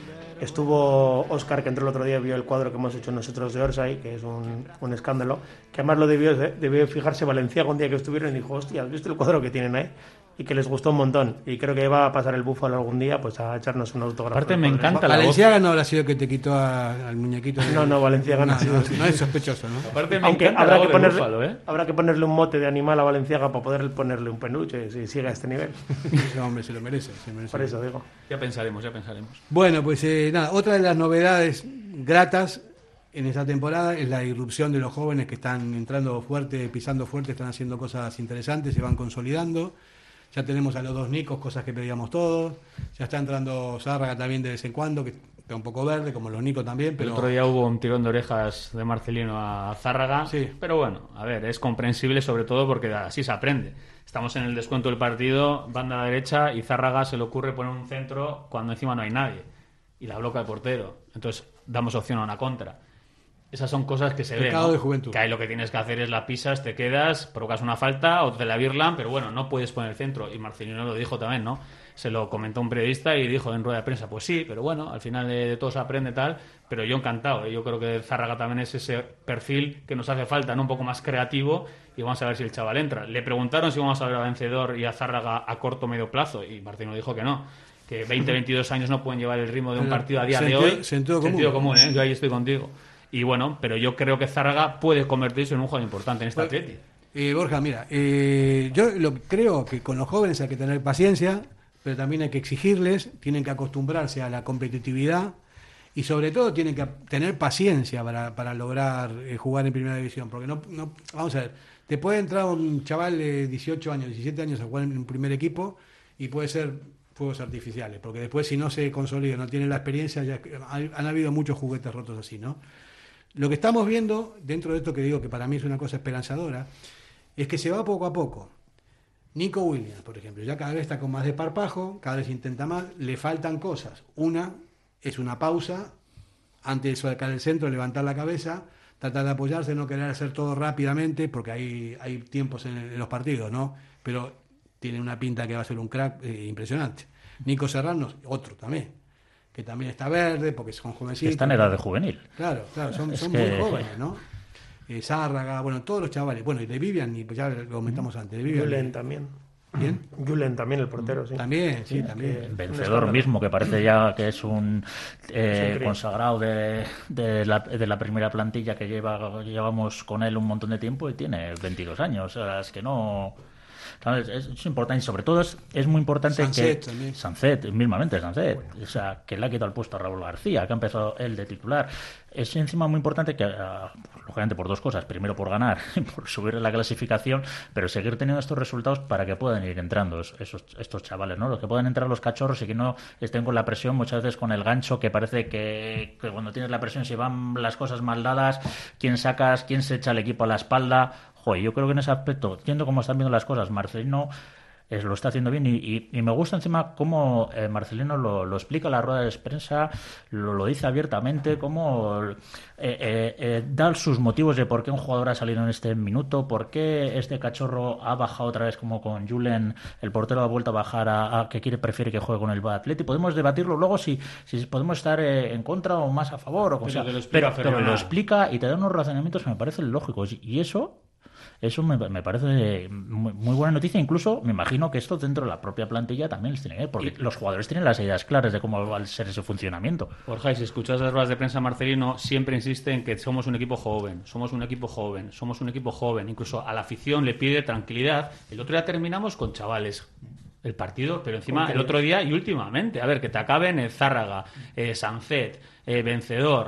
Estuvo Óscar, que entró el otro día, vio el cuadro que hemos hecho nosotros de Orsay, que es un, un escándalo, que además lo debió, debió fijarse Valenciaga un día que estuvieron y dijo, hostia, ¿has visto el cuadro que tienen ahí? Y que les gustó un montón. Y creo que va a pasar el búfalo algún día pues a echarnos un autógrafo. Aparte me encanta la Valenciaga no habrá sido que te quitó a- al muñequito. de- No, no, Valenciaga no ha sido. No, no es sospechoso, ¿no? Aparte me Aunque encanta habrá la que, voz del ponerle, búfalo, ¿eh? habrá que ponerle un mote de animal a Valenciaga para poder ponerle un peluche si sigue a este nivel. Ese hombre se lo merece. Se merece. Por eso digo. Ya pensaremos, ya pensaremos. Bueno, pues eh, nada, otra de las novedades gratas en esta temporada es la irrupción de los jóvenes que están entrando fuerte, pisando fuerte, están haciendo cosas interesantes, se van consolidando. Ya tenemos a los dos Nicos, cosas que pedíamos todos. Ya está entrando Zárraga también de vez en cuando, que está un poco verde, como los Nicos también. Pero El otro día hubo un tirón de orejas de Marcelino a Zárraga. Sí. Pero bueno, a ver, es comprensible sobre todo porque así se aprende. Estamos en el descuento del partido, banda derecha, y Zárraga se le ocurre poner un centro cuando encima no hay nadie. Y la bloca el portero. Entonces damos opción a una contra. Esas son cosas que se ven, Pecado ¿no? de juventud. Que ahí lo que tienes que hacer es la pisas, te quedas, provocas una falta o te la birlan, pero bueno, no puedes poner el centro. Y Marcelino lo dijo también, ¿no? Se lo comentó un periodista y dijo en rueda de prensa, pues sí, pero bueno, al final de todo se aprende tal, pero yo encantado. ¿eh? Yo creo que Zárraga también es ese perfil que nos hace falta, ¿no? Un poco más creativo, y vamos a ver si el chaval entra. Le preguntaron si vamos a ver a Vencedor y a Zárraga a corto o medio plazo, y Marcelino dijo que no. Que veinte, veintidós años no pueden llevar el ritmo de un Pero partido a día sentido- de hoy. sentido común. común, ¿eh? Yo ahí estoy contigo. Y bueno, pero yo creo que Zárraga puede convertirse en un jugador importante en este Bueno, Atleti. Eh, Borja, mira, eh, yo lo creo que con los jóvenes hay que tener paciencia, pero también hay que exigirles, tienen que acostumbrarse a la competitividad y sobre todo tienen que tener paciencia para, para lograr eh, jugar en primera división, porque no, no, vamos a ver, te puede entrar un chaval de dieciocho años, diecisiete años a jugar en un primer equipo y puede ser fuegos artificiales, porque después si no se consolida, no tiene la experiencia, ya han, han habido muchos juguetes rotos así, ¿no? Lo que estamos viendo, dentro de esto que digo que para mí es una cosa esperanzadora, es que se va poco a poco. Nico Williams, por ejemplo, ya cada vez está con más desparpajo, cada vez intenta más, le faltan cosas. Una es una pausa, antes de sacar el centro, levantar la cabeza, tratar de apoyarse, no querer hacer todo rápidamente, porque hay, hay tiempos en, en los partidos, ¿no? Pero tiene una pinta que va a ser un crack eh, impresionante. Nico Serrano, otro también, que también está verde, porque son jovencitos. Está en edad de juvenil. Claro, claro, son, Es son que- muy jóvenes, ¿no? Eh, Zárraga, bueno, todos los chavales. Bueno, y de Vivian, y pues ya lo comentamos antes. De Vivian. Julen también. ¿Bien? Julen también, el portero, sí. También, sí, también. Vencedor mismo, que parece ya que es un eh, Es un consagrado de, de, la, de la primera plantilla que lleva llevamos con él un montón de tiempo y tiene veintidós años. O sea, es que no... ¿sabes? Es, es importante y sobre todo es, es muy importante Sancet que... también. Sancet, mismamente Sancet. O sea, que le ha quitado el puesto a Raúl García, que ha empezado él de titular. Es encima muy importante que, ah, lógicamente por dos cosas. Primero por ganar, por subir la clasificación, pero seguir teniendo estos resultados para que puedan ir entrando esos, estos chavales, ¿no? Los que puedan entrar los cachorros y que no estén con la presión, muchas veces con el gancho, que parece que, que cuando tienes la presión, si van las cosas mal dadas, quién sacas, quién se echa el equipo a la espalda. Joder, yo creo que en ese aspecto, viendo cómo están viendo las cosas, Marcelino eh, lo está haciendo bien y, y, y me gusta encima cómo eh, Marcelino lo, lo explica en la rueda de prensa, lo, lo dice abiertamente, cómo eh, eh, eh, da sus motivos de por qué un jugador ha salido en este minuto, por qué este cachorro ha bajado otra vez como con Julen, el portero ha vuelto a bajar a, a que quiere prefiere que juegue con el Atleti. Podemos debatirlo luego si, si podemos estar eh, en contra o más a favor o como Pero sea, te lo explica pero, pero lo fenomenal. explica y te da unos razonamientos que me parecen lógicos y eso Eso me, me parece muy, muy buena noticia. Incluso me imagino que esto dentro de la propia plantilla también les tiene que ver, porque los jugadores tienen las ideas claras de cómo va a ser ese funcionamiento. Borja, y si escuchas las ruedas de prensa, Marcelino siempre insiste en que somos un equipo joven, somos un equipo joven, somos un equipo joven. Incluso a la afición le pide tranquilidad. El otro día terminamos con chavales el partido, pero encima Ok. el otro día y últimamente. A ver, que te acaben eh, Zárraga, eh, Sancet, eh, Vencedor,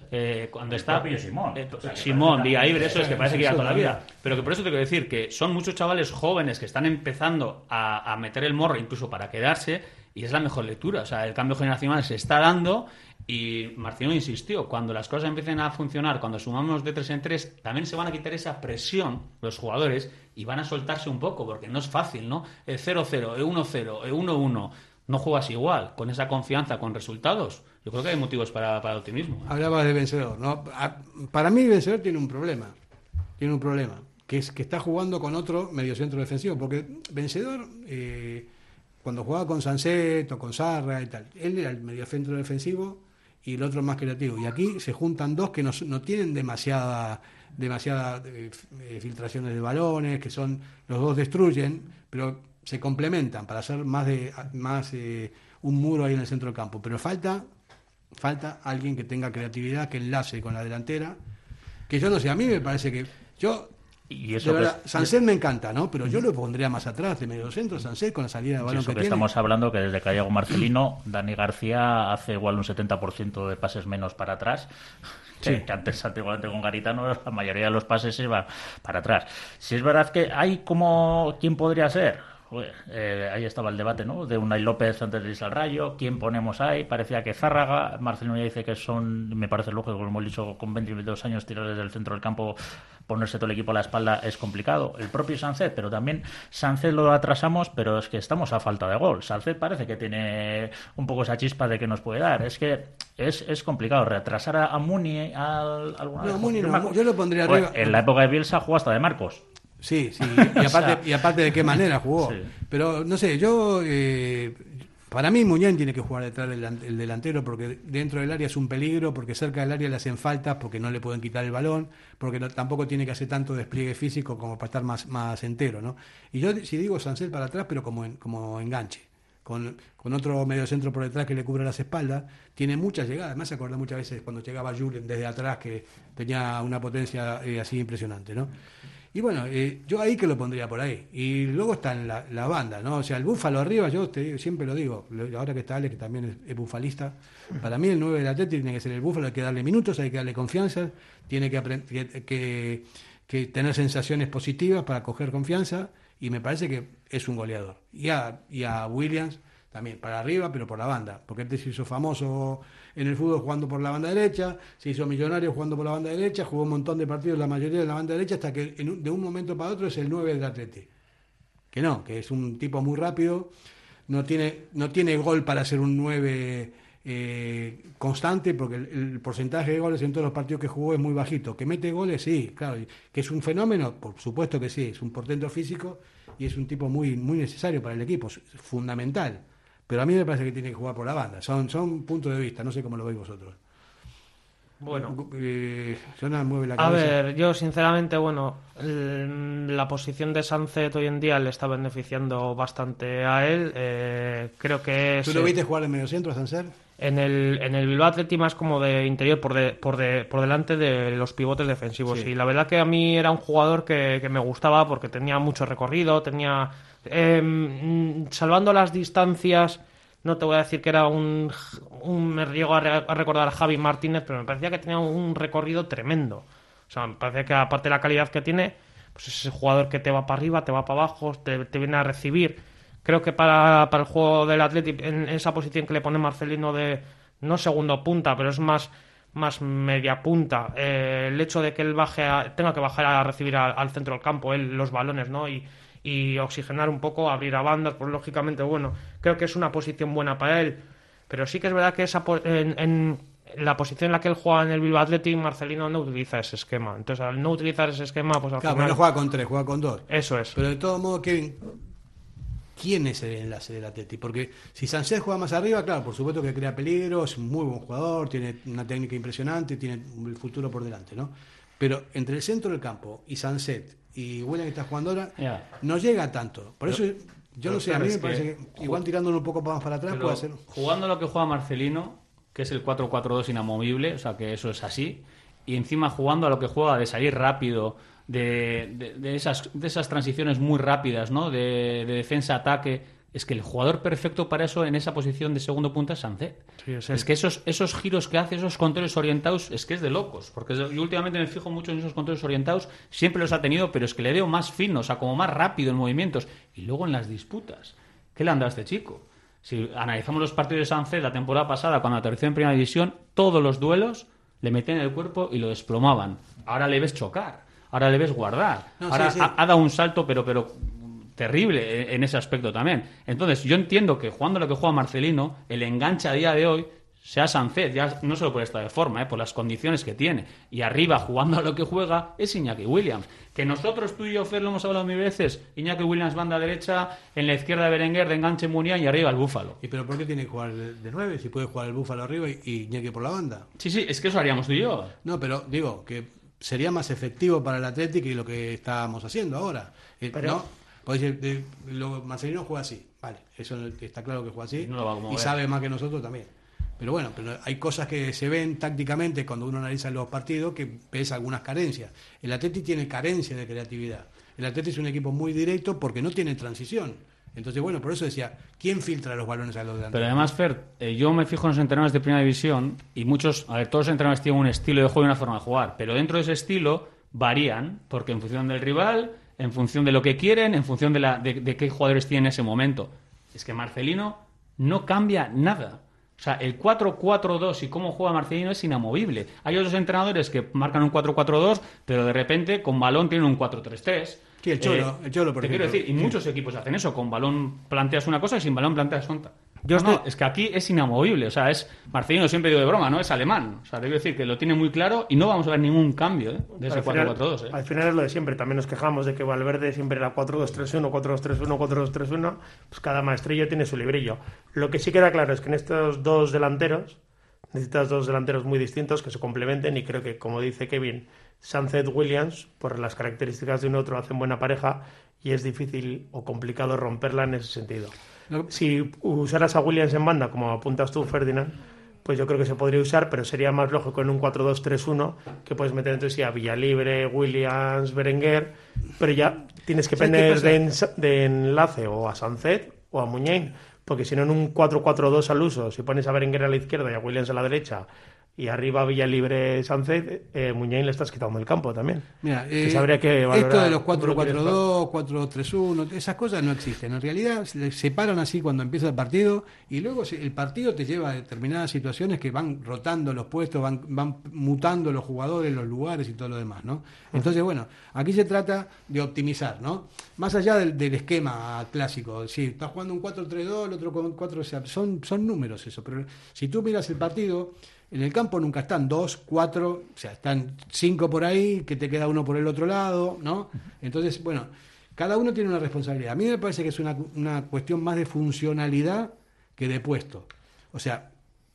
eh, cuando El está propio Simón. eh, O sea, que Simón, parece Vía que- Ibre, eso es que parece que lleva Eso toda la también. vida. Pero que por eso te quiero decir que son muchos chavales jóvenes que están empezando a, a meter el morro incluso para quedarse, y es la mejor lectura. O sea, el cambio generacional se está dando, y Marcelino insistió, cuando las cosas empiecen a funcionar, cuando sumamos de tres en tres, también se van a quitar esa presión los jugadores y van a soltarse un poco, porque no es fácil, ¿no? El cero cero, el uno cero, el uno uno, no juegas igual, con esa confianza, con resultados. Yo creo que hay motivos para, para el optimismo. Hablabas de vencedor, ¿no? A- Para mí, vencedor tiene un problema. Tiene un problema. Que es que está jugando con otro mediocentro defensivo. Porque vencedor, eh, cuando jugaba con Sancet o con Sarra y tal, él era el mediocentro defensivo y el otro más creativo. Y aquí se juntan dos que no, no tienen demasiada demasiada eh, eh, filtraciones de balones, que son los dos destruyen, pero se complementan para hacer más de más eh, un muro ahí en el centro del campo. Pero falta falta alguien que tenga creatividad, que enlace con la delantera, que yo no sé, a mí me parece que yo Y eso de verdad, que es- Sancet me encanta, ¿no? Pero yo lo pondría más atrás de medio centro, Sancet con la salida de Sí, balón eso que, que tiene. estamos hablando, que desde que ha llegado Marcelino, Dani García hace igual un setenta por ciento de pases menos para atrás. Sí. Que antes, antiguamente con Garitano, la mayoría de los pases se iban para atrás. Si es verdad que hay como... ¿Quién podría ser? Joder, eh, ahí estaba el debate, ¿no? De Unai López antes de irse al Rayo. ¿Quién ponemos ahí? Parecía que Zárraga. Marcelino ya dice que son, me parece lógico, como hemos dicho, con veintidós años tirar desde el centro del campo, ponerse todo el equipo a la espalda es complicado. El propio Sancet, pero también Sancet lo atrasamos, pero es que estamos a falta de gol. Sancet parece que tiene un poco esa chispa de que nos puede dar. Es que es, es complicado. Retrasar a, a Muni al, alguna No, vez. Muni no, Marcos. yo lo pondría Joder, arriba. En la época de Bielsa jugó hasta de Marcos. Sí, sí, y aparte, y aparte de qué manera jugó. Sí. Pero no sé, yo eh, para mí Muñán tiene que jugar detrás del el delantero, porque dentro del área es un peligro, porque cerca del área le hacen faltas, porque no le pueden quitar el balón, porque no- tampoco tiene que hacer tanto despliegue físico como para estar más, más entero, ¿no? Y yo si digo Sancet para atrás, pero como en- como enganche. Con, con otro medio centro por detrás que le cubra las espaldas, tiene muchas llegadas. Además, se acuerda muchas veces cuando llegaba Julen desde atrás, que tenía una potencia eh, así impresionante, ¿no? Y bueno, eh, yo ahí que lo pondría por ahí. Y luego está en la, la banda, ¿no? O sea, el búfalo arriba, yo te digo, siempre lo digo, lo- ahora que está Ale, que también es, es bufalista, para mí el nueve del Atlético tiene que ser el búfalo, hay que darle minutos, hay que darle confianza, tiene que, aprend- que, que, que tener sensaciones positivas para coger confianza, y me parece que es un goleador. Y a, y a Williams también, para arriba, pero por la banda, porque este se hizo famoso en el fútbol jugando por la banda derecha, se hizo millonario jugando por la banda derecha, jugó un montón de partidos, la mayoría de la banda derecha, hasta que en un- de un momento para otro es el nueve del Atleti. Que no, que es un tipo muy rápido, no tiene, no tiene gol para ser un nueve eh, constante, porque el, el porcentaje de goles en todos los partidos que jugó es muy bajito. Que mete goles, sí, claro. y Que es un fenómeno, por supuesto que sí, es un portento físico y es un tipo muy, muy necesario para el equipo, es fundamental. Pero a mí me parece que tiene que jugar por la banda. Son, son puntos de vista, no sé cómo lo veis vosotros. Bueno. Eh, Jonah mueve la A cabeza. ver, yo sinceramente, bueno, el- la posición de Sancet hoy en día le está beneficiando bastante a él. Eh, creo que es... ¿Tú lo viste jugar en medio centro a Sancet? En el, en el Bilbao Athletic más como de interior, por, de, por, de, por delante de los pivotes defensivos. Sí. Y la verdad que a mí era un jugador que, que me gustaba porque tenía mucho recorrido, tenía... eh, mm, salvando las distancias, no te voy a decir que era un... un me llego a, re- a recordar a Javi Martínez, pero me parecía que tenía un recorrido tremendo. O sea, me parecía que aparte de la calidad que tiene, pues es ese jugador que te va para arriba, te va para abajo, te, te viene a recibir. Creo que para, para el juego del Athletic, en esa posición que le pone Marcelino de, no segundo punta, pero es más, más media punta, eh, el hecho de que él baje a- tenga que bajar a recibir a- al centro del campo él los balones, ¿no? Y, y oxigenar un poco, abrir a bandas, pues lógicamente, bueno, creo que es una posición buena para él. Pero sí que es verdad que esa po- en, en la posición en la que él juega en el Bilbao Athletic, Marcelino no utiliza ese esquema. Entonces, al no utilizar ese esquema, pues al Claro, final... pero no juega con tres, juega con dos. Eso es. Pero de todo modo, Kevin, ¿quién es el enlace del Atleti? Porque si Sancet juega más arriba, claro, por supuesto que crea peligro, es un muy buen jugador, tiene una técnica impresionante, tiene el futuro por delante, ¿no? Pero entre el centro del campo y Sancet y William que está jugando ahora, Ya. no llega tanto. Por Pero- eso, yo pero no sé, a claro, mí es me parece que que igual tirándolo un poco más para atrás Pero puede ser... jugando lo que juega Marcelino, que es el cuatro cuatro dos inamovible, o sea que eso es así, y encima jugando a lo que juega de salir rápido, de, de, de esas, de esas transiciones muy rápidas, ¿no? De, de defensa-ataque, Es que el jugador perfecto para eso en esa posición de segundo punta es Sancet. Sí, es, es que esos, esos giros que hace, esos controles orientados, es que es de locos. Porque yo últimamente me fijo mucho en esos controles orientados, siempre los ha tenido, pero es que le veo más fino, o sea, como más rápido en movimientos. Y luego en las disputas. ¿Qué le han dado a este chico? Si analizamos los partidos de Sancet la temporada pasada, cuando aterrizó en Primera División, todos los duelos le metían en el cuerpo y lo desplomaban. Ahora le ves chocar, ahora le ves guardar. No, ahora sí, sí. Ha, ha dado un salto, pero... pero terrible en ese aspecto también. Entonces, yo entiendo que jugando lo que juega Marcelino, el enganche a día de hoy sea Sancet, ya no solo por esta de forma, ¿eh? Por las condiciones que tiene. Y arriba, jugando a lo que juega, es Iñaki Williams. Que nosotros, tú y yo, Fer, lo hemos hablado mil veces. Iñaki Williams, banda derecha, en la izquierda Berenguer, de enganche Muniain y arriba el Búfalo. ¿Y pero por qué tiene que jugar de nueve? Si puede jugar el Búfalo arriba y, y Iñaki por la banda. Sí, sí, es que eso haríamos tú y yo. No, pero digo, que sería más efectivo para el Atlético y lo que estábamos haciendo ahora. Pero... ¿no? Pues decir, lo, Marcelino juega así, vale, eso está claro que juega así no y sabe más que nosotros también. Pero bueno, pero hay cosas que se ven tácticamente cuando uno analiza los partidos que ves algunas carencias. El Atleti tiene carencia de creatividad. El Atleti es un equipo muy directo porque no tiene transición. Entonces, bueno, por eso decía, ¿quién filtra los balones a los delanteros? Pero además, Fer, eh, yo me fijo en los entrenadores de Primera División y muchos, a ver, todos los entrenadores tienen un estilo de juego y una forma de jugar, pero dentro de ese estilo varían porque en función del rival, en función de lo que quieren, en función de, la, de, de qué jugadores tienen en ese momento. Es que Marcelino no cambia nada. O sea, el cuatro cuatro dos y cómo juega Marcelino es inamovible. Hay otros entrenadores que marcan un cuatro cuatro dos, pero de repente con balón tienen un cuatro tres tres. Sí, el Cholo, eh, el Cholo por te ejemplo. Quiero decir, y sí. Muchos equipos hacen eso. Con balón planteas una cosa y sin balón planteas otra. Yo no, estoy... no, es que aquí es inamovible. O sea, es Marcelino, siempre digo de broma, ¿no? Es alemán. O sea, te quiero decir que lo tiene muy claro y no vamos a ver ningún cambio, ¿eh? De ese cuatro cuatro dos, ¿eh? Al final es lo de siempre. También nos quejamos de que Valverde siempre era cuatro dos tres uno, cuatro dos tres uno, cuatro dos tres uno. Pues cada maestrillo tiene su librillo. Lo que sí queda claro es que en estos dos delanteros necesitas dos delanteros muy distintos que se complementen y creo que, como dice Kevin, Sancet-Williams, por las características de un otro, hacen buena pareja y es difícil o complicado romperla en ese sentido. No. Si usaras a Williams en banda, como apuntas tú, Ferdinand, pues yo creo que se podría usar, pero sería más lógico en un cuatro dos tres uno que puedes meter entre sí a Villalibre, Williams, Berenguer, pero ya tienes que poner de, en, de enlace o a Sancet o a Muniain, porque si no en un cuatro cuatro dos al uso, si pones a Berenguer a la izquierda y a Williams a la derecha y arriba Villalibre Sancet, eh, Muniain le estás quitando el campo también. Mira, eh, que que esto de los cuatro cuatro dos, cuatro tres uno, esas cosas no existen. En realidad se separan así cuando empieza el partido y luego el partido te lleva a determinadas situaciones que van rotando los puestos, van, van mutando los jugadores, los lugares y todo lo demás, ¿no? Entonces, bueno, aquí se trata de optimizar, ¿no? Más allá del, del esquema clásico, si estás jugando un cuatro tres dos, el otro con cuatro, o sea, son, son números eso, pero si tú miras el partido, en el campo nunca están dos, cuatro, o sea, están cinco por ahí, que te queda uno por el otro lado, ¿no? Entonces, bueno, cada uno tiene una responsabilidad. A mí me parece que es una, una cuestión más de funcionalidad que de puesto. O sea,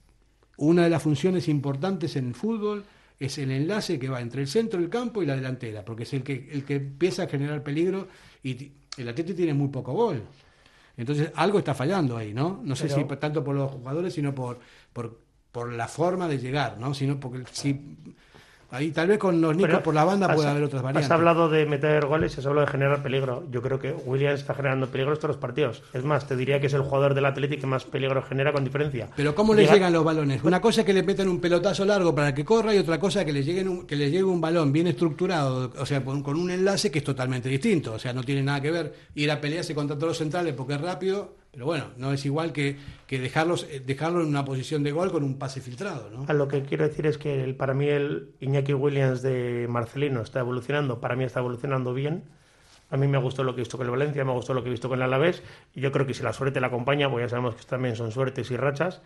una de las funciones importantes en el fútbol es el enlace que va entre el centro del campo y la delantera, porque es el que, el que empieza a generar peligro y el Atlético tiene muy poco gol. Entonces, algo está fallando ahí, ¿no? No sé Pero... si tanto por los jugadores, sino por... por por la forma de llegar, ¿no? Sino porque si ahí tal vez con los Nicos por la banda puede haber otras variantes. Has hablado de meter goles y has hablado de generar peligro. Yo creo que Williams está generando peligro todos los partidos. Es más, te diría que es el jugador del Atlético que más peligro genera con diferencia. Pero ¿cómo le Llega... llegan los balones? Una cosa es que le metan un pelotazo largo para que corra y otra cosa es que le lleguen un, que le llegue un balón bien estructurado, o sea, con, con un enlace que es totalmente distinto. O sea, no tiene nada que ver ir a pelearse contra todos los centrales porque es rápido. Pero bueno, no es igual que, que dejarlos dejarlo en una posición de gol con un pase filtrado, ¿no? A lo que quiero decir es que el, para mí el Iñaki Williams de Marcelino está evolucionando, para mí está evolucionando bien. A mí me gustó lo que he visto con el Valencia, me gustó lo que he visto con el Alavés, y yo creo que si la suerte la acompaña, pues ya sabemos que también son suertes y rachas,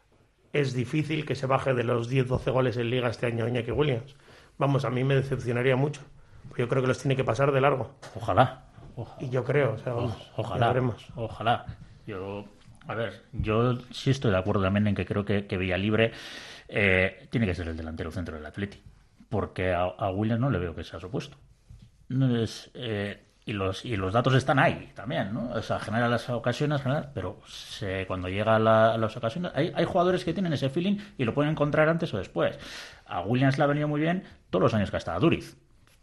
es difícil que se baje de los diez doce goles en Liga este año Iñaki Williams. Vamos, a mí me decepcionaría mucho. Pues yo creo que los tiene que pasar de largo. Ojalá. Ojalá. Y yo creo, o sea, vamos, ojalá, veremos. Ojalá. Yo, a ver, yo sí estoy de acuerdo también en que creo que, que Villalibre eh, tiene que ser el delantero centro del Atleti, porque a, a Williams no le veo que sea su puesto. No es, eh, y los y los datos están ahí también, ¿no? O sea, genera las ocasiones, genera, pero se, cuando llega a, la, a las ocasiones, hay, hay jugadores que tienen ese feeling y lo pueden encontrar antes o después. A Williams le ha venido muy bien todos los años que ha estado a Duriz.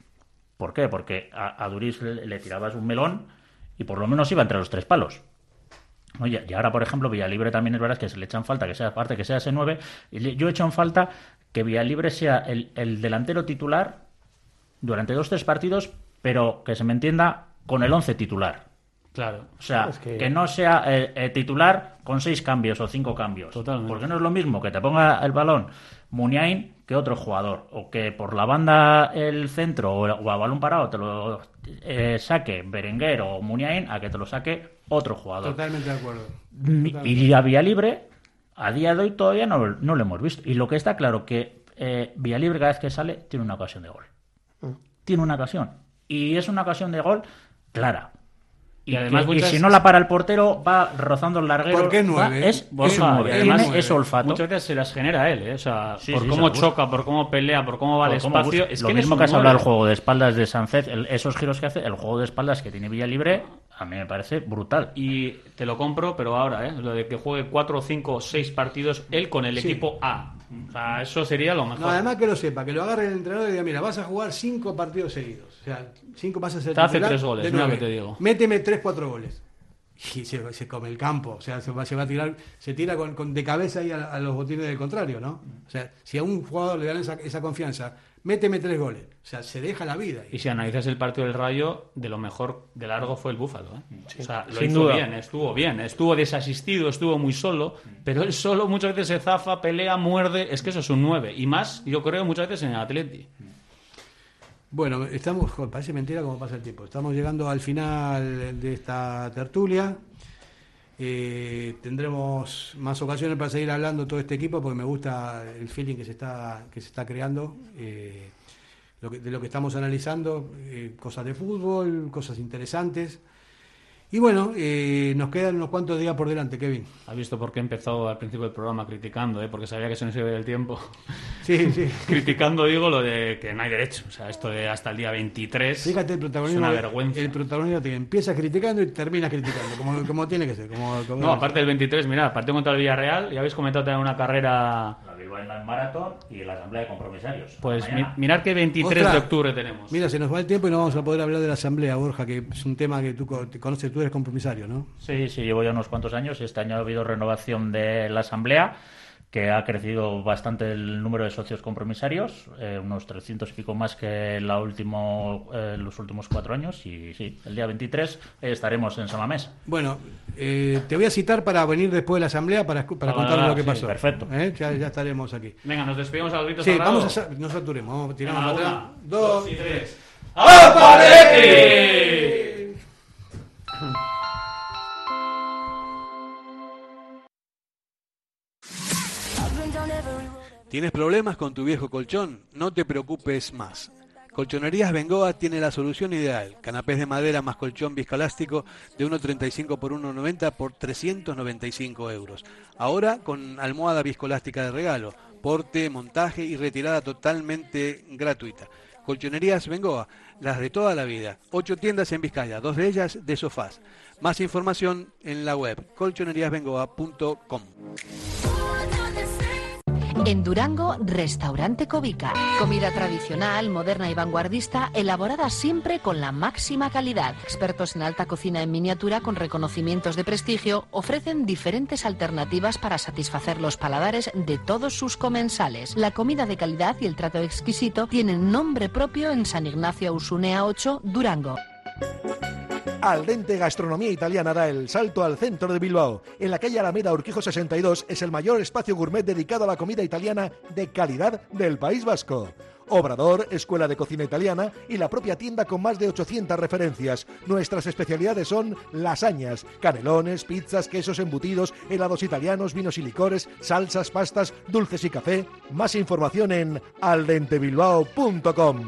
¿Por qué? Porque a, a Duriz le, le tirabas un melón y por lo menos iba entre los tres palos. Oye, y ahora, por ejemplo, Villalibre también es verdad que se le echan falta, que sea aparte que sea ese nueve. Y yo he hecho en falta que Villalibre sea el, el delantero titular durante dos tres partidos, pero que se me entienda con el once titular. Claro. O sea, es que... que no sea eh, eh, titular con seis cambios o cinco cambios. Totalmente. Porque no es lo mismo que te ponga el balón Muniain que otro jugador. O que por la banda el centro o, o a balón parado te lo eh, saque Berenguer o Muniain a que te lo saque otro jugador. Totalmente de acuerdo. Totalmente. Y a Villalibre, a día de hoy todavía no, no lo hemos visto. Y lo que está claro que eh, Villalibre cada vez que sale tiene una ocasión de gol. Mm. Tiene una ocasión. Y es una ocasión de gol clara. Y, y además que, muchas... y si no la para el portero va rozando el larguero. ¿Por qué nueve? Es, es un nueve. Además, tiene ese olfato. Muchas veces se las genera él, ¿eh? O sea, sí, por sí, cómo choca, por cómo pelea, por cómo va al espacio. Es lo que mismo que has hablado del juego de espaldas de Sánchez, el, esos giros que hace, el juego de espaldas que tiene Villalibre, a mí me parece brutal. Y te lo compro, pero ahora, ¿eh? Lo de que juegue cuatro, cinco, seis partidos él con el sí. equipo A. O sea, eso sería lo mejor. No, además que lo sepa, que lo agarre el entrenador y diga, mira, vas a jugar cinco partidos seguidos. O sea, cinco vas a ser te hace tres goles, mira que te digo. Méteme tres, cuatro goles. Y se, se come el campo, o sea, se va, se va a tirar, se tira con, con de cabeza ahí a, a los botines del contrario, ¿no? O sea, si a un jugador le dan esa, esa confianza, méteme tres goles, o sea, se deja la vida. Y si analizas el partido del Rayo, de lo mejor de largo fue el Búfalo, ¿eh? Sí, o sea, lo sin hizo duda. bien, estuvo bien, estuvo desasistido, estuvo muy solo, pero él solo muchas veces se zafa, pelea, muerde, es que eso es un nueve, y más, yo creo, muchas veces en el Atleti. Bueno, estamos, joder, parece mentira cómo pasa el tiempo, estamos llegando al final de esta tertulia. Eh, tendremos más ocasiones para seguir hablando todo este equipo porque me gusta el feeling que se está que se está creando, eh, lo que, de lo que estamos analizando, eh, cosas de fútbol, cosas interesantes. Y bueno, eh, nos quedan unos cuantos días por delante, Kevin. ¿Has visto por qué empezó al principio del programa criticando? ¿eh? Porque sabía que se nos iba el tiempo. Sí, sí. Criticando, digo, lo de que no hay derecho. O sea, esto de hasta el día veintitrés. Fíjate, el protagonismo. Es una vergüenza. El protagonismo que empieza criticando y termina criticando, como, como tiene que ser. Como, como no, aparte del veintitrés, mirad, partido contra el Villarreal, ya habéis comentado también una carrera. La Bilbao en maratón y la asamblea de compromisarios. Pues mi, mirad que veintitrés Ostras, de octubre tenemos. Mira, se nos va el tiempo y no vamos a poder hablar de la asamblea, Borja, que es un tema que tú conoces, tú eres compromisario, ¿no? Sí, sí, llevo ya unos cuantos años. Este año ha habido renovación de la asamblea, que ha crecido bastante el número de socios compromisarios, eh, unos trescientos y pico más que la último, eh, los últimos cuatro años. Y sí, el día veintitrés eh, estaremos en Samamés. Bueno, eh, te voy a citar para venir después de la asamblea para, para ah, contarnos lo que sí, pasó. Perfecto. ¿Eh? Ya, ya estaremos aquí. Venga, nos despedimos a los gritos. Sí, cerrados. vamos a no saturemos, vamos, tiramos Venga, para atrás. Una, dos, dos y tres. ¡Aparece! ¿Tienes problemas con tu viejo colchón? No te preocupes más. Colchonerías Bengoa tiene la solución ideal. Canapés de madera más colchón viscoelástico de uno treinta y cinco por uno noventa por trescientos noventa y cinco euros. Ahora con almohada viscoelástica de regalo. Porte, montaje y retirada totalmente gratuita. Colchonerías Bengoa, las de toda la vida. Ocho tiendas en Vizcaya, dos de ellas de sofás. Más información en la web colchonerías bengoa punto com. En Durango, Restaurante Covica. Comida tradicional, moderna y vanguardista, elaborada siempre con la máxima calidad. Expertos en alta cocina en miniatura con reconocimientos de prestigio ofrecen diferentes alternativas para satisfacer los paladares de todos sus comensales. La comida de calidad y el trato exquisito tienen nombre propio en San Ignacio Usunea ocho, Durango. Al Dente Gastronomía Italiana da el salto al centro de Bilbao. En la calle Alameda Urquijo sesenta y dos es el mayor espacio gourmet dedicado a la comida italiana de calidad del País Vasco. Obrador, escuela de cocina italiana y la propia tienda con más de ochocientas referencias. Nuestras especialidades son lasañas, canelones, pizzas, quesos embutidos, helados italianos, vinos y licores, salsas, pastas, dulces y café. Más información en aldentebilbao punto com.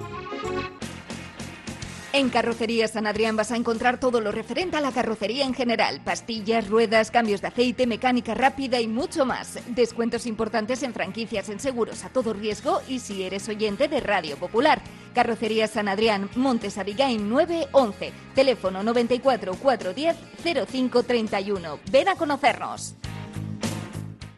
En Carrocería San Adrián vas a encontrar todo lo referente a la carrocería en general. Pastillas, ruedas, cambios de aceite, mecánica rápida y mucho más. Descuentos importantes en franquicias, en seguros a todo riesgo y si eres oyente de Radio Popular. Carrocería San Adrián, Montes Abigail nueve once. Teléfono noventa y cuatro cuatrocientos diez cero cinco treinta y uno. Ven a conocernos.